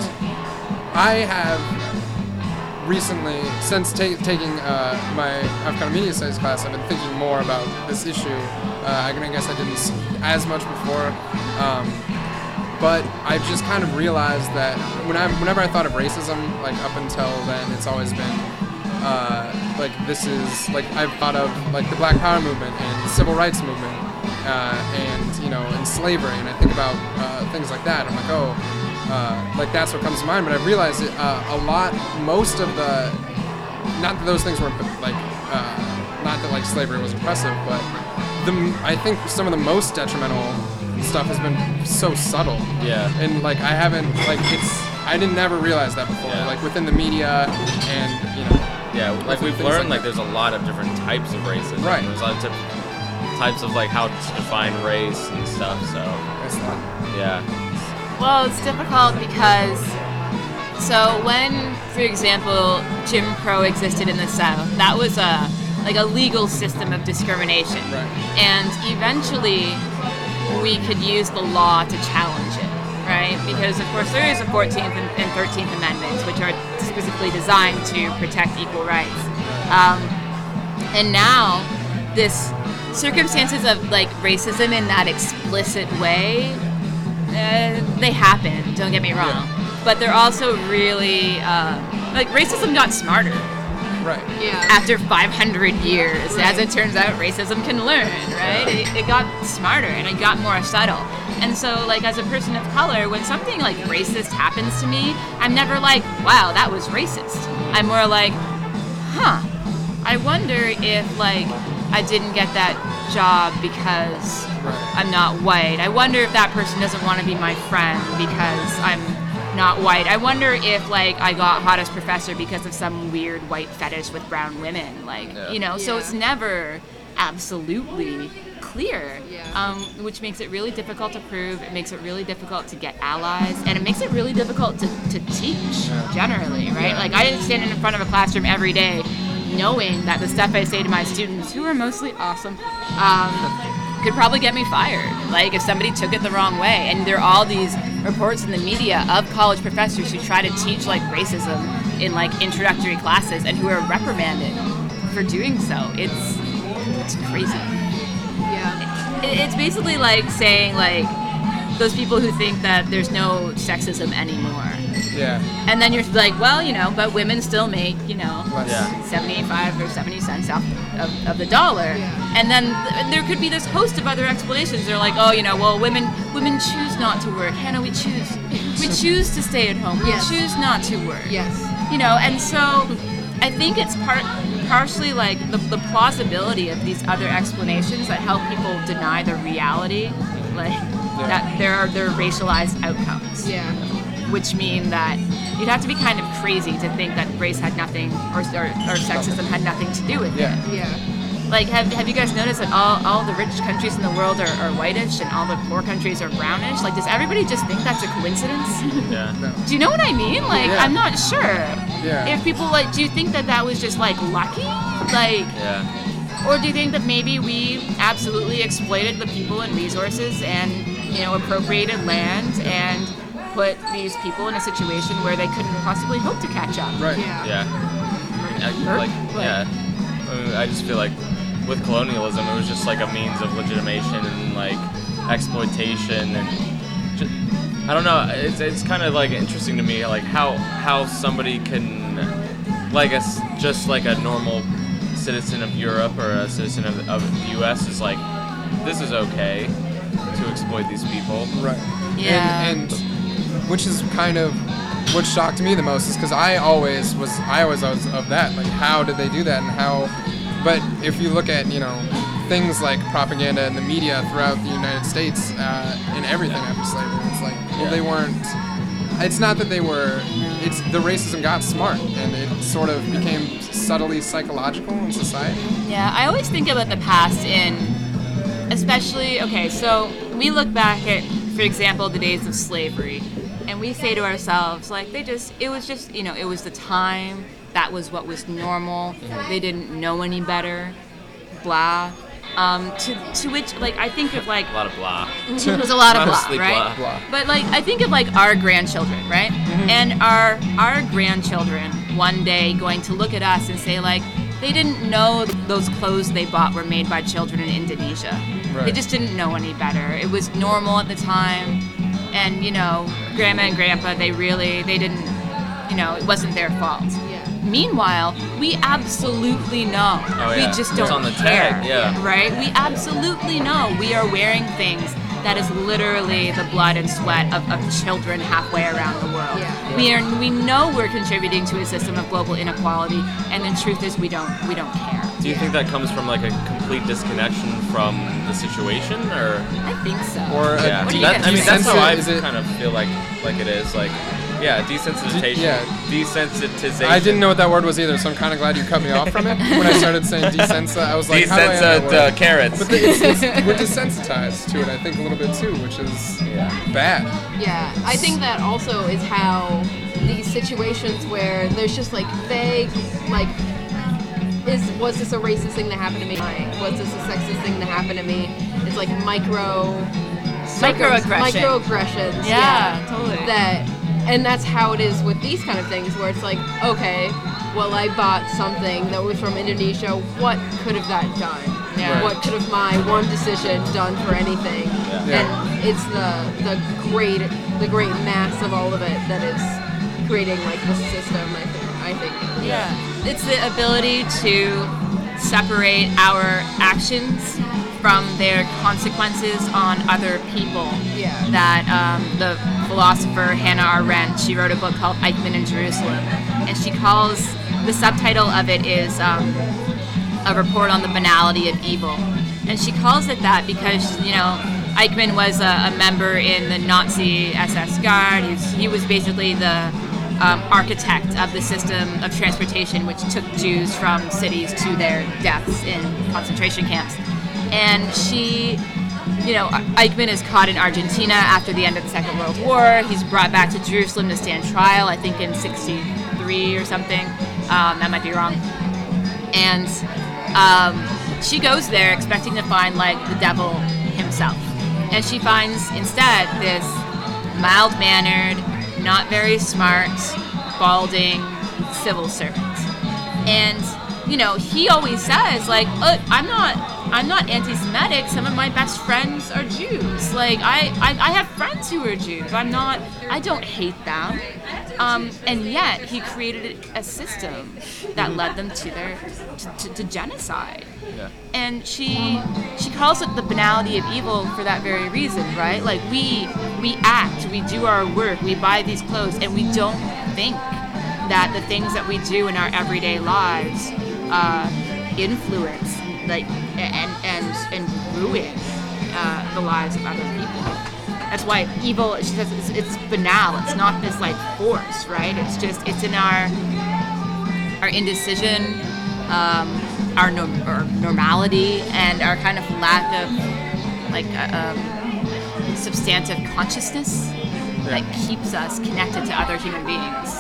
Speaker 2: I have recently, since ta- taking uh, my Africana Media Studies class, I've been thinking more about this issue. Uh, I guess I didn't s- as much before, um, but I've just kind of realized that when I, whenever I thought of racism, like up until then, it's always been uh, like this is like I've thought of like the Black Power movement and the Civil Rights movement, uh, and you know, and slavery, and I think about uh, things like that. I'm like, oh. Uh, like that's what comes to mind, but I've realized it, uh, a lot, most of the, not that those things weren't like, uh, not that like slavery was oppressive, but the, I think some of the most detrimental stuff has been so subtle.
Speaker 1: Yeah.
Speaker 2: And like I haven't, like it's, I didn't never realize that before,
Speaker 1: Yeah.
Speaker 2: like within the media and, you know.
Speaker 1: Yeah, like we've
Speaker 2: things
Speaker 1: learned,
Speaker 2: like
Speaker 1: like there's a lot of different types of racism.
Speaker 2: Right.
Speaker 1: There's a lot of different types of like how to define race and stuff. So
Speaker 2: It's not,
Speaker 1: yeah.
Speaker 4: Well, it's difficult because, so when, for example, Jim Crow existed in the South, that was a like a legal system of discrimination,
Speaker 2: Right.
Speaker 4: and eventually we could use the law to challenge it, right? Because of course there is a fourteenth and and thirteenth Amendments, which are specifically designed to protect equal rights, um, and now this circumstances of like racism in that explicit way. Uh, they happen, don't get me wrong,
Speaker 2: Yeah.
Speaker 4: but they're also really uh, like racism got smarter.
Speaker 2: Right.
Speaker 3: Yeah.
Speaker 4: After five hundred years,
Speaker 3: Right.
Speaker 4: as it turns out, racism can learn, right? It, it got smarter and it got more subtle. And so, like, as a person of color, when something like racist happens to me, I'm never like, wow, that was racist. I'm more like, huh, I wonder if, like, I didn't get that job because
Speaker 2: Right.
Speaker 4: I'm not white. I wonder if that person doesn't want to be my friend because I'm not white. I wonder if, like, I got hottest professor because of some weird white fetish with brown women. Like,
Speaker 1: Yeah.
Speaker 4: you know, so
Speaker 3: Yeah.
Speaker 4: it's never absolutely clear,
Speaker 3: Yeah.
Speaker 4: um, which makes it really difficult to prove. It makes it really difficult to get allies, and it makes it really difficult to, to teach generally, right? Like, I didn't stand in front of a classroom every day knowing that the stuff I say to my students, who are mostly awesome, um, could probably get me fired. Like, if somebody took it the wrong way. And there are all these reports in the media of college professors who try to teach, like, racism in, like, introductory classes and who are reprimanded for doing so. It's it's crazy.
Speaker 3: Yeah.
Speaker 4: It- It's basically like saying, like, those people who think that there's no sexism anymore.
Speaker 2: Yeah.
Speaker 4: And then you're like, well, you know, but women still make, you know,
Speaker 2: Less.
Speaker 1: Yeah.
Speaker 4: seventy-five or seventy cents off of, of the dollar.
Speaker 3: Yeah.
Speaker 4: And then th- there could be this host of other explanations. They're like, oh, you know, well, women women choose not to work. Hannah, we choose. We choose to stay at home. We
Speaker 3: Yes.
Speaker 4: choose not to work.
Speaker 3: Yes.
Speaker 4: You know, and so I think it's part partially like the, the plausibility of these other explanations that help people deny the reality, like that there are there are racialized outcomes.
Speaker 3: Yeah.
Speaker 4: Which mean that you'd have to be kind of crazy to think that race had nothing, or, or, or sexism had nothing to do with it.
Speaker 2: Yeah.
Speaker 3: Yeah.
Speaker 4: Like, have, have you guys noticed that all, all the rich countries in the world are, are whitish and all the poor countries are brownish? Like, does everybody just think that's a coincidence?
Speaker 1: Yeah.
Speaker 2: No.
Speaker 4: Do you know what I mean? Like,
Speaker 2: Yeah.
Speaker 4: I'm not sure.
Speaker 2: Yeah.
Speaker 4: If people, like, do you think that that was just, like, lucky? Like,
Speaker 1: Yeah.
Speaker 4: or do you think that maybe we absolutely exploited the people and resources and, you know, appropriated land and put these people in a situation where they couldn't possibly hope to catch up?
Speaker 2: Right.
Speaker 3: Yeah.
Speaker 1: Yeah. I, like,
Speaker 4: What?
Speaker 1: yeah. I, mean, I just feel like with colonialism, it was just like a means of legitimation and like exploitation and just, I don't know. It's it's kind of like interesting to me, like how how somebody can, like a s- just like a normal citizen of Europe or a citizen of, of the U S is like, this is okay to exploit these people.
Speaker 2: Right.
Speaker 4: Yeah.
Speaker 2: And, and which is kind of what shocked me the most is because I always was I always was of that, like, how did they do that and how. But if you look at, you know, things like propaganda in the media throughout the United States uh, and everything after slavery, it's like, well,
Speaker 1: Yeah.
Speaker 2: they weren't. It's not that they were. It's the racism got smart and it sort of became subtly psychological in society.
Speaker 4: Yeah, I always think about the past in, especially, okay, so we look back at, for example, the days of slavery, and we say to ourselves, like, they just, it was just, you know, it was the time, that was what was normal, they didn't know any better, blah. Um, to, to which, like, I think of, like,
Speaker 1: A lot of blah.
Speaker 4: there's a lot of blah,
Speaker 1: Mostly
Speaker 4: right?
Speaker 1: blah.
Speaker 2: Blah.
Speaker 4: But, like, I think of, like, our grandchildren, right? And our our grandchildren one day going to look at us and say, like, they didn't know those clothes they bought were made by children in Indonesia. They
Speaker 2: Right.
Speaker 4: just didn't know any better. It was normal at the time. And, you know, grandma and grandpa, they really, they didn't, you know, it wasn't their fault.
Speaker 3: Yeah.
Speaker 4: Meanwhile, we absolutely know.
Speaker 1: Oh,
Speaker 4: we
Speaker 1: yeah.
Speaker 4: just
Speaker 1: It's
Speaker 4: don't
Speaker 1: on the
Speaker 4: care.
Speaker 1: tag, yeah.
Speaker 4: Right? We absolutely know we are wearing things that is literally the blood and sweat of, of children halfway around the world.
Speaker 3: Yeah.
Speaker 4: We are we know we're contributing to a system of global inequality, and the truth is we don't we don't care.
Speaker 1: Do you think that comes from like a complete disconnection from the situation, or?
Speaker 4: I think so.
Speaker 2: Or a
Speaker 1: Yeah,
Speaker 4: What do you
Speaker 1: that,
Speaker 4: guys
Speaker 1: I mean
Speaker 4: think?
Speaker 1: that's how I
Speaker 2: Is it-
Speaker 1: kind of feel like like it is like, yeah, desensitization.
Speaker 2: yeah.
Speaker 1: Desensitization.
Speaker 2: I didn't know what that word was either, so I'm kind of glad you cut me off from it. When I started saying desensa, I was like, how do I add that
Speaker 1: Desensitized
Speaker 2: word?
Speaker 1: uh, carrots.
Speaker 2: But the, it's, it's, we're desensitized to it, I think, a little bit too, which is
Speaker 1: Yeah.
Speaker 2: bad.
Speaker 3: Yeah, I think that also is how these situations where there's just like vague, like, is was this a racist thing that happened to me? Was this a sexist thing that happened to me? It's like micro,
Speaker 4: Microaggression.
Speaker 3: microaggressions.
Speaker 4: Yeah, totally.
Speaker 3: That, and that's how it is with these kind of things, where it's like, okay, well, I bought something that was from Indonesia. What could have that done?
Speaker 4: Yeah. Right.
Speaker 3: What could have my one decision done for anything?
Speaker 2: Yeah.
Speaker 3: And it's the the great the great mass of all of it that is creating like the system. I think I I think.
Speaker 4: Yeah. It's the ability to separate our actions from their consequences on other people.
Speaker 3: Yeah.
Speaker 4: That um, the philosopher Hannah Arendt, she wrote a book called Eichmann in Jerusalem, and she calls, the subtitle of it is um, A Report on the Banality of Evil. And she calls it that because, you know, Eichmann was a, a member in the Nazi S S Guard. He was, he was basically the um, architect of the system of transportation which took Jews from cities to their deaths in concentration camps. And she, you know, Eichmann is caught in Argentina after the end of the Second World War. He's brought back to Jerusalem to stand trial, I think in sixty-three or something. Um, that might be wrong. And um, she goes there expecting to find, like, the devil himself. And she finds instead this mild-mannered, not very smart, balding civil servant. And, you know, he always says, like, look, I'm not I'm not anti-Semitic. Some of my best friends are Jews. Like, I, I, I have friends who are Jews. I'm not, I don't hate them. Um, and yet, he created a system that led them to their, to, to, to genocide.
Speaker 1: Yeah.
Speaker 4: And she she calls it the banality of evil for that very reason, right? Like, we we act, we do our work, we buy these clothes, and we don't think that the things that we do in our everyday lives uh, influence, like, and and and ruin uh, the lives of other people. That's why evil, she says, it's, it's banal. It's not this, like, force, right? It's just, it's in our our indecision, um, our, no, our normality, and our kind of lack of, like, uh, um, substantive consciousness that keeps us connected to other human beings.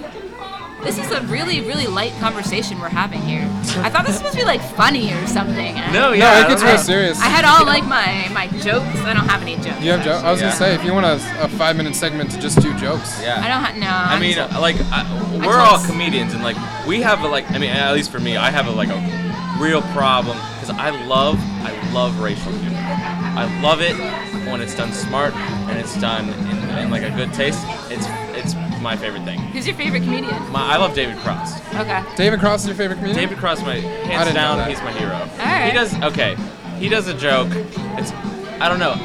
Speaker 4: This is a really, really light conversation we're having here. I thought this was supposed to be, like, funny or something.
Speaker 1: No,
Speaker 2: No,
Speaker 1: yeah.
Speaker 2: it gets
Speaker 1: I
Speaker 2: real
Speaker 1: don't know.
Speaker 2: serious.
Speaker 4: I had all, like, my, my jokes. I don't have any jokes.
Speaker 2: You have jokes? I was
Speaker 1: Yeah.
Speaker 2: gonna say, if you want a, a five-minute segment to just do jokes.
Speaker 4: I
Speaker 1: Yeah.
Speaker 4: don't have, no.
Speaker 1: I
Speaker 4: I'm
Speaker 1: mean,
Speaker 4: so-
Speaker 1: like, I, we're
Speaker 4: told
Speaker 1: all
Speaker 4: s-
Speaker 1: comedians, and like, we have a, like, I mean, at least for me, I have a, like, a real problem because I love, I love racial humor. I love it when it's done smart and it's done in, in like a good taste. It's, it's my favorite thing.
Speaker 4: Who's your favorite comedian?
Speaker 1: My, I love David Cross.
Speaker 4: Okay.
Speaker 2: David Cross is your favorite comedian?
Speaker 1: David Cross, my
Speaker 2: I
Speaker 1: hands
Speaker 2: didn't know
Speaker 1: down,
Speaker 2: that.
Speaker 1: he's my hero.
Speaker 4: right.
Speaker 1: He does okay. He does a joke. It's, I don't know.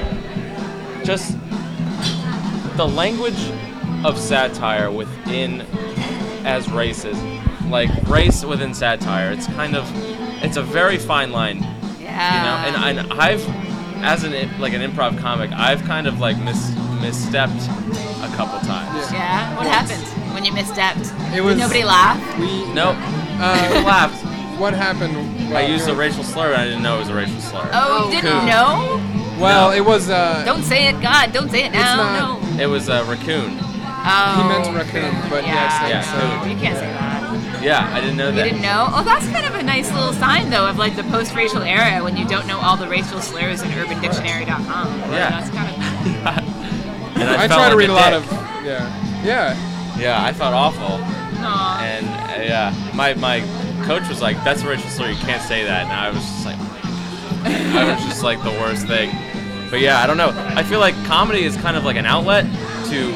Speaker 1: Just the language of satire within as races, like race within satire. It's kind of, it's a very fine line,
Speaker 4: Yeah.
Speaker 1: you know. And, and I've, as an like an improv comic, I've kind of like mis misstepped a couple times.
Speaker 4: Yeah? What
Speaker 2: Once.
Speaker 4: happened when you misstepped?
Speaker 2: It was-
Speaker 4: Did nobody laugh?
Speaker 2: We,
Speaker 1: Nope.
Speaker 2: Uh,
Speaker 1: People laughed.
Speaker 2: what happened?
Speaker 1: I
Speaker 2: well,
Speaker 1: used
Speaker 2: you
Speaker 1: a
Speaker 2: were-
Speaker 1: racial slur and I didn't know it was a racial slur.
Speaker 4: Oh,
Speaker 3: Oh,
Speaker 4: you didn't
Speaker 1: cool.
Speaker 4: know?
Speaker 2: Well,
Speaker 1: No.
Speaker 2: it was, uh,
Speaker 4: Don't say it, God. Don't say it now.
Speaker 2: not-
Speaker 4: No.
Speaker 1: It was a raccoon.
Speaker 4: Oh.
Speaker 2: he meant raccoon, but he
Speaker 4: Yeah,
Speaker 2: accidentally
Speaker 1: Yeah,
Speaker 2: said
Speaker 1: so-
Speaker 4: you can't say that.
Speaker 1: Yeah, I didn't know
Speaker 4: You
Speaker 1: that.
Speaker 4: didn't know? Oh, that's kind of a nice little sign, though, of like the post-racial era when you don't know all the racial slurs in urban dictionary dot com.
Speaker 1: Yeah.
Speaker 4: That's kind of.
Speaker 1: And
Speaker 2: I
Speaker 1: felt
Speaker 2: try to
Speaker 1: like
Speaker 2: read a lot
Speaker 1: dick.
Speaker 2: of, yeah. Yeah.
Speaker 1: Yeah, I felt awful.
Speaker 4: Aw.
Speaker 1: And uh, yeah, my my coach was like, "That's a racial slur. You can't say that." And I was just like, oh my God. I was just like the worst thing. But yeah, I don't know. I feel like comedy is kind of like an outlet to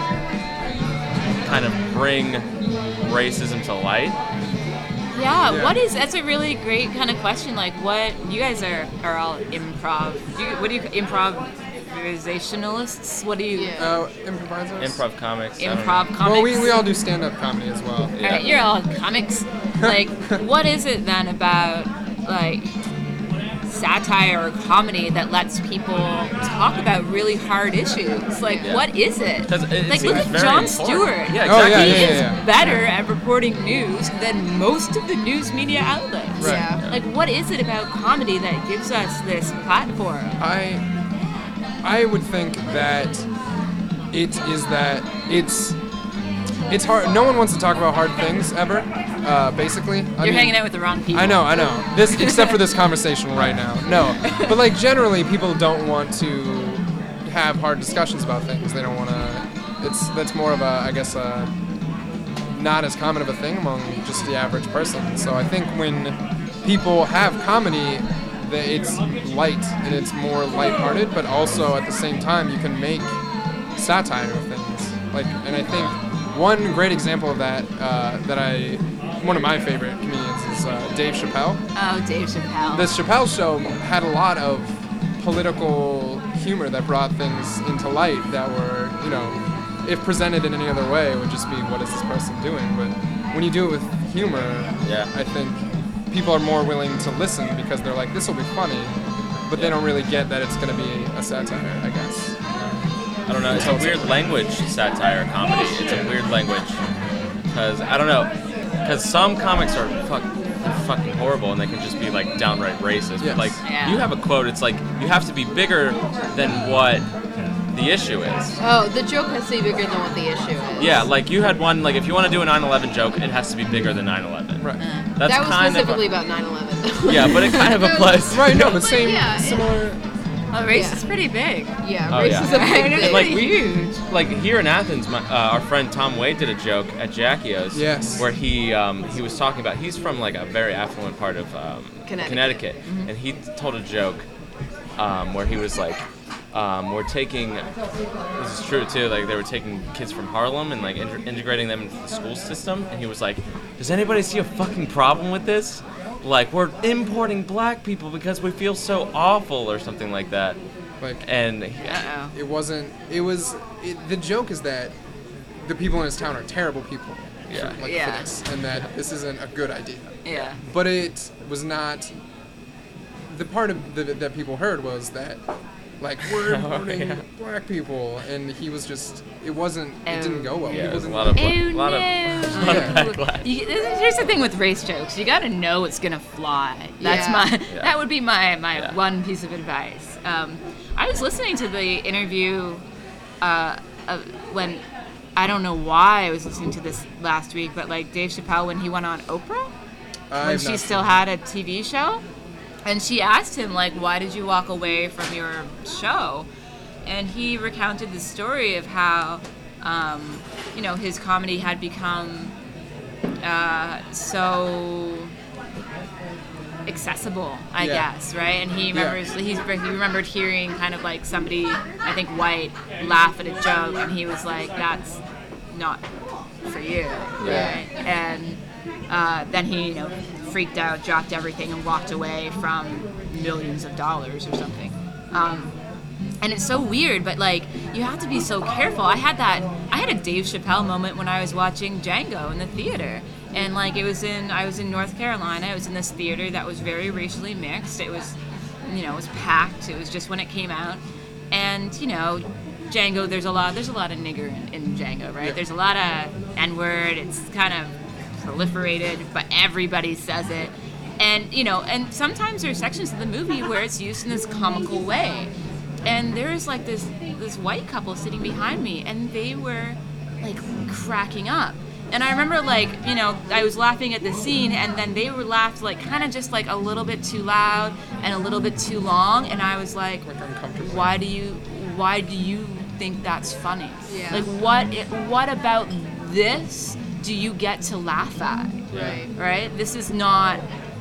Speaker 1: kind of bring racism to light.
Speaker 4: Yeah,
Speaker 2: Yeah.
Speaker 4: what is, that's a really great kind of question. Like, what, you guys are, are all improv. Do you, what do you, improvisationalists? What do you,
Speaker 3: Yeah.
Speaker 2: Uh, improvisers?
Speaker 1: Improv comics. I don't know.
Speaker 4: improv comics?
Speaker 2: Well, we, we all do stand-up comedy as well.
Speaker 1: Yeah.
Speaker 4: Alright, you're all comics. Like, what is it then about, like, satire or comedy that lets people talk about really hard issues? Like,
Speaker 1: Yeah.
Speaker 4: what is it?
Speaker 1: 'Cause it
Speaker 4: like, look
Speaker 1: seems
Speaker 4: at
Speaker 1: very
Speaker 4: Jon
Speaker 1: important.
Speaker 4: Stewart.
Speaker 1: Yeah,
Speaker 2: Oh,
Speaker 1: exactly.
Speaker 2: yeah,
Speaker 4: He
Speaker 2: yeah,
Speaker 4: is
Speaker 2: yeah.
Speaker 4: better at reporting news than most of the news media outlets.
Speaker 2: Right.
Speaker 3: Yeah.
Speaker 4: Like, what is it about comedy that gives us this platform?
Speaker 2: I I would think that it is that it's it's hard. No one wants to talk about hard things ever. Uh, basically, I
Speaker 4: You're
Speaker 2: mean,
Speaker 4: hanging out with the wrong people.
Speaker 2: I know, I know. This except for this conversation right now. No, but like generally, people don't want to have hard discussions about things. They don't want to. It's that's more of a, I guess, a not as common of a thing among just the average person. So I think when people have comedy, that it's light and it's more lighthearted, but also at the same time you can make satire of things. Like, and I think one great example of that uh, that I, one of my favorite comedians is uh, Dave Chappelle.
Speaker 4: Oh, Dave Chappelle.
Speaker 2: The Chappelle Show had a lot of political humor that brought things into light that were, you know, if presented in any other way, it would just be, what is this person doing? But when you do it with humor,
Speaker 1: Yeah.
Speaker 2: I think people are more willing to listen because they're like, this will be funny, but they don't really get that it's going to be a satire, I guess.
Speaker 1: I don't know. It's a weird language, satire comedy. It's a weird language because I don't know. Because some comics are fuck, fucking horrible and they can just be like downright racist.
Speaker 2: Yes.
Speaker 1: But like
Speaker 4: Yeah.
Speaker 1: you have a quote. It's like you have to be bigger than what the issue is.
Speaker 3: Oh, the joke has to be bigger than what the issue is.
Speaker 1: Yeah, like you had one. Like if you want to do a nine eleven joke, it has to be bigger than nine eleven.
Speaker 2: Right.
Speaker 1: That's
Speaker 3: that was
Speaker 1: kind
Speaker 3: specifically
Speaker 1: of a,
Speaker 3: about nine eleven.
Speaker 1: yeah, but it kind of applies.
Speaker 2: Right, no, but
Speaker 3: But
Speaker 2: same,
Speaker 3: yeah,
Speaker 2: similar.
Speaker 4: Oh, race
Speaker 3: Yeah.
Speaker 4: is pretty big.
Speaker 3: Yeah,
Speaker 1: Oh,
Speaker 3: race
Speaker 1: yeah.
Speaker 3: is a big
Speaker 4: It's
Speaker 3: thing.
Speaker 1: Like,
Speaker 4: pretty
Speaker 1: we-
Speaker 4: huge.
Speaker 1: Like here in Athens, my, uh, our friend Tom Wade did a joke at Jackio's.
Speaker 2: Yes.
Speaker 1: Where he um, he was talking about he's from like a very affluent part of um,
Speaker 3: Connecticut.
Speaker 1: Connecticut, and he told a joke um, where he was like, um, "We're taking this is true too. Like they were taking kids from Harlem and like inter- integrating them into the school system." And he was like, "Does anybody see a fucking problem with this? Like we're importing black people because we feel so awful or something like that."
Speaker 2: Like,
Speaker 1: And
Speaker 4: Uh-oh.
Speaker 2: it wasn't, it was, it, the joke is that the people in this town are terrible people.
Speaker 1: Yeah.
Speaker 2: For, like,
Speaker 4: Yeah.
Speaker 2: for this, and that this isn't a good idea.
Speaker 4: Yeah.
Speaker 2: But it was not, the part of the, that people heard was that, like, we're importing
Speaker 1: yeah.
Speaker 2: black people, and he was just, it wasn't, it didn't go well.
Speaker 1: yeah,
Speaker 2: People
Speaker 1: there's a
Speaker 2: didn't-
Speaker 1: lot of
Speaker 4: Oh,
Speaker 1: a lot of
Speaker 4: no.
Speaker 1: a lot of
Speaker 2: Yeah.
Speaker 1: backlash.
Speaker 4: You, here's the thing with race jokes. You gotta know it's gonna fly. That's
Speaker 3: Yeah.
Speaker 4: my.
Speaker 1: Yeah.
Speaker 4: That would be my my
Speaker 1: Yeah.
Speaker 4: one piece of advice. Um, I was listening to the interview uh, of when I don't know why I was listening to this last week, but like Dave Chappelle when he went on Oprah when
Speaker 2: I've
Speaker 4: she
Speaker 2: not
Speaker 4: still
Speaker 2: seen
Speaker 4: had a T V show, and she asked him like, "Why did you walk away from your show?" And he recounted the story of how, um, you know, his comedy had become uh, so accessible, I
Speaker 2: Yeah.
Speaker 4: guess, right? And he
Speaker 2: Yeah.
Speaker 4: remembers he's, he remembered hearing kind of like somebody, I think white, laugh at a joke, and he was like, "That's not for you," right? And uh, then he, you know, freaked out, dropped everything, and walked away from millions of dollars or something. Um, and it's so weird, but like you have to be so careful. I had that. I had a Dave Chappelle moment when I was watching Django in the theater, and like it was in. I was in North Carolina. I was in this theater that was very racially mixed. It was, you know, it was packed. It was just when it came out, and you know, Django. There's a lot. There's a lot of nigger in, in Django, right?
Speaker 2: Yeah.
Speaker 4: There's a lot of N-word. It's kind of proliferated, but everybody says it. And, you know, and sometimes there's sections of the movie where it's used in this comical way. And there was like this this white couple sitting behind me, and they were like cracking up. And I remember like, you know, I was laughing at the scene, and then they were laughed like kind of just like a little bit too loud and a little bit too long, and I was like,
Speaker 2: Like uncomfortable.
Speaker 4: why do you why do you think that's funny?
Speaker 3: Yeah.
Speaker 4: Like what what about this do you get to laugh at?
Speaker 3: Right.
Speaker 4: Right? This is not.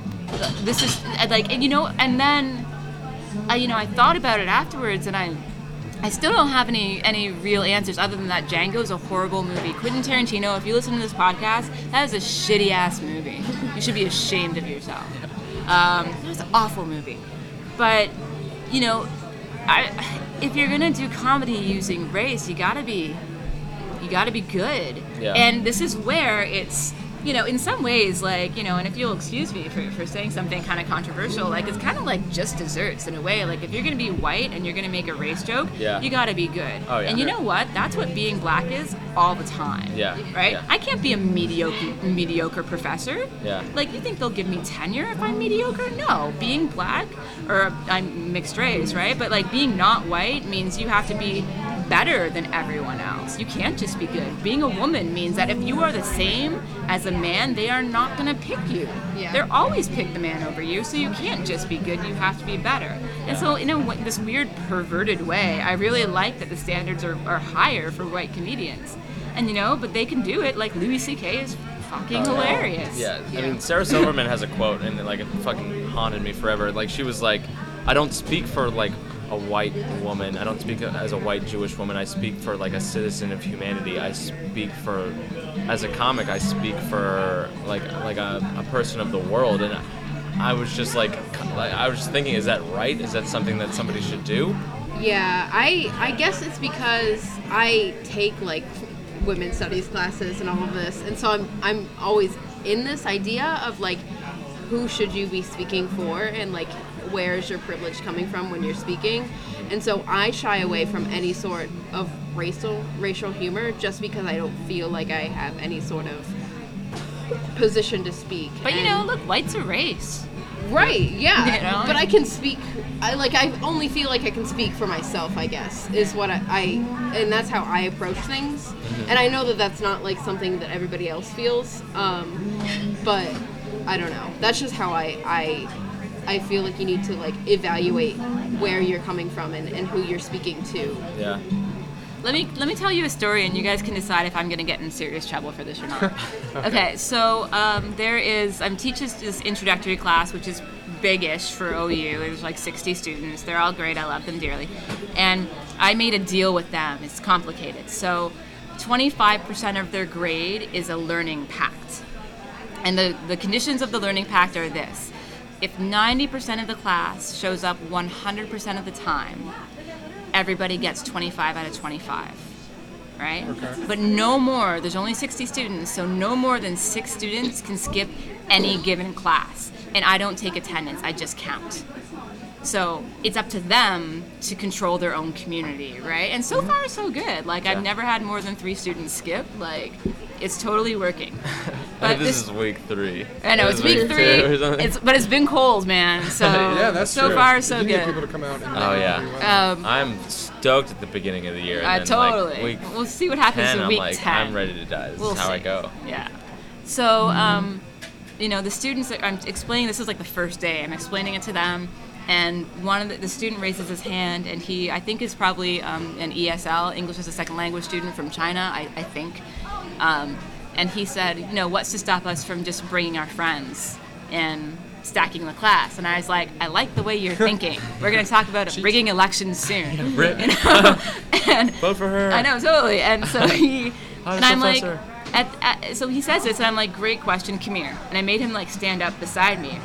Speaker 4: This is like, and you know, and then, I, you know, I thought about it afterwards, and I, I still don't have any any real answers other than that Django is a horrible movie. Quentin Tarantino, if you listen to this podcast, that is a shitty ass movie. You should be ashamed of yourself. Um, it was an awful movie, but you know, I if you're gonna do comedy using race, you gotta be, you gotta be good.
Speaker 1: Yeah.
Speaker 4: And this is where it's. You know, in some ways, like, you know, and if you'll excuse me for, for saying something kind of controversial, like, it's kind of like just desserts in a way. Like, if you're going to be white and you're going to make a race joke,
Speaker 1: Yeah.
Speaker 4: you got to be good.
Speaker 1: Oh, yeah.
Speaker 4: And you
Speaker 1: Yeah.
Speaker 4: know what? That's what being black is all the time.
Speaker 1: Yeah.
Speaker 4: Right?
Speaker 1: Yeah.
Speaker 4: I can't be a mediocre mediocre professor.
Speaker 1: Yeah.
Speaker 4: Like, you think they'll give me tenure if I'm mediocre? No. Being black, or I'm mixed race, right? But, like, being not white means you have to be better than everyone else. You can't just be good. Being a woman means that if you are the same as a man, they are not going to pick you.
Speaker 3: Yeah.
Speaker 4: They're always pick the man over you, so you can't just be good, you have to be better. And so in a w- this weird perverted way, I really like that the standards are, are higher for white comedians. And you know, but they can do it. Like Louis C K is fucking hilarious.
Speaker 1: Yeah, I
Speaker 3: Yeah.
Speaker 1: mean, Sarah Silverman has a quote, and like it fucking haunted me forever. Like she was like, "I don't speak for like a white woman. I don't speak as a white Jewish woman. I speak for like a citizen of humanity. I speak for, as a comic, I speak for like like a, a person of the world. And I was just like, I was just thinking, is that right? Is that something that somebody should do?
Speaker 3: Yeah, I I guess it's because I take like women's studies classes and all of this, and so I'm I'm always in this idea of like, who should you be speaking for, and like, where's your privilege coming from when you're speaking? And so I shy away from any sort of racial racial humor just because I don't feel like I have any sort of position to speak.
Speaker 4: But you
Speaker 3: And-
Speaker 4: know, look, white's a race.
Speaker 3: Right, yeah.
Speaker 4: You know?
Speaker 3: But I can speak, I like, I only feel like I can speak for myself, I guess, is what I, I and that's how I approach things. And I know that that's not like something that everybody else feels, um, but I don't know. That's just how I, I, I feel like you need to like evaluate where you're coming from and, and who you're speaking to.
Speaker 1: Yeah.
Speaker 4: Let me let me tell you a story, and you guys can decide if I'm going to get in serious trouble for this or not. okay. okay, so um, there is I'm teaching this introductory class, which is big-ish for O U. There's like sixty students. They're all great. I love them dearly, and I made a deal with them. It's complicated. So, twenty-five percent of their grade is a learning pact, and the the conditions of the learning pact are this: if ninety percent of the class shows up one hundred percent of the time, everybody gets twenty-five out of twenty-five, right?
Speaker 2: Okay.
Speaker 4: But no more, there's only sixty students, so no more than six students can skip any given class. And I don't take attendance, I just count. So it's up to them to control their own community, right? And so far, so good. Like,
Speaker 1: Yeah.
Speaker 4: I've never had more than three students skip. Like, it's totally working.
Speaker 1: But this, is week three.
Speaker 4: I know, it's week
Speaker 1: two
Speaker 4: three,
Speaker 1: or something.
Speaker 4: it's, but it's been cold, man. So,
Speaker 2: Yeah, that's
Speaker 4: so
Speaker 2: true.
Speaker 4: far, so
Speaker 2: you
Speaker 4: good.
Speaker 2: Get people to come out. And
Speaker 1: Oh, yeah.
Speaker 4: Um,
Speaker 1: I'm stoked at the beginning of the year. And
Speaker 4: Uh,
Speaker 1: then,
Speaker 4: totally.
Speaker 1: Like, week
Speaker 4: We'll see what happens
Speaker 1: ten,
Speaker 4: in
Speaker 1: I'm
Speaker 4: week
Speaker 1: like,
Speaker 4: ten.
Speaker 1: I'm ready to die. This
Speaker 4: We'll
Speaker 1: is how I
Speaker 4: see.
Speaker 1: go.
Speaker 4: Yeah. So, um, you know, the students, I'm explaining, this is like the first day, I'm explaining it to them, and one of the, the student raises his hand, and he, I think is probably um, an E S L, English as a Second Language student from China, I, I think. Um, and he said, you know, what's to stop us from just bringing our friends and stacking the class? And I was like, I like the way you're thinking. We're going to talk about rigging elections soon.
Speaker 1: Rip.
Speaker 4: You know? And
Speaker 1: Vote for her.
Speaker 4: I know, totally. And so he,
Speaker 1: Hi,
Speaker 4: and I'm like,
Speaker 1: Professor.
Speaker 4: at, at, so he says this, and I'm like, great question, come here. And I made him like stand up beside me.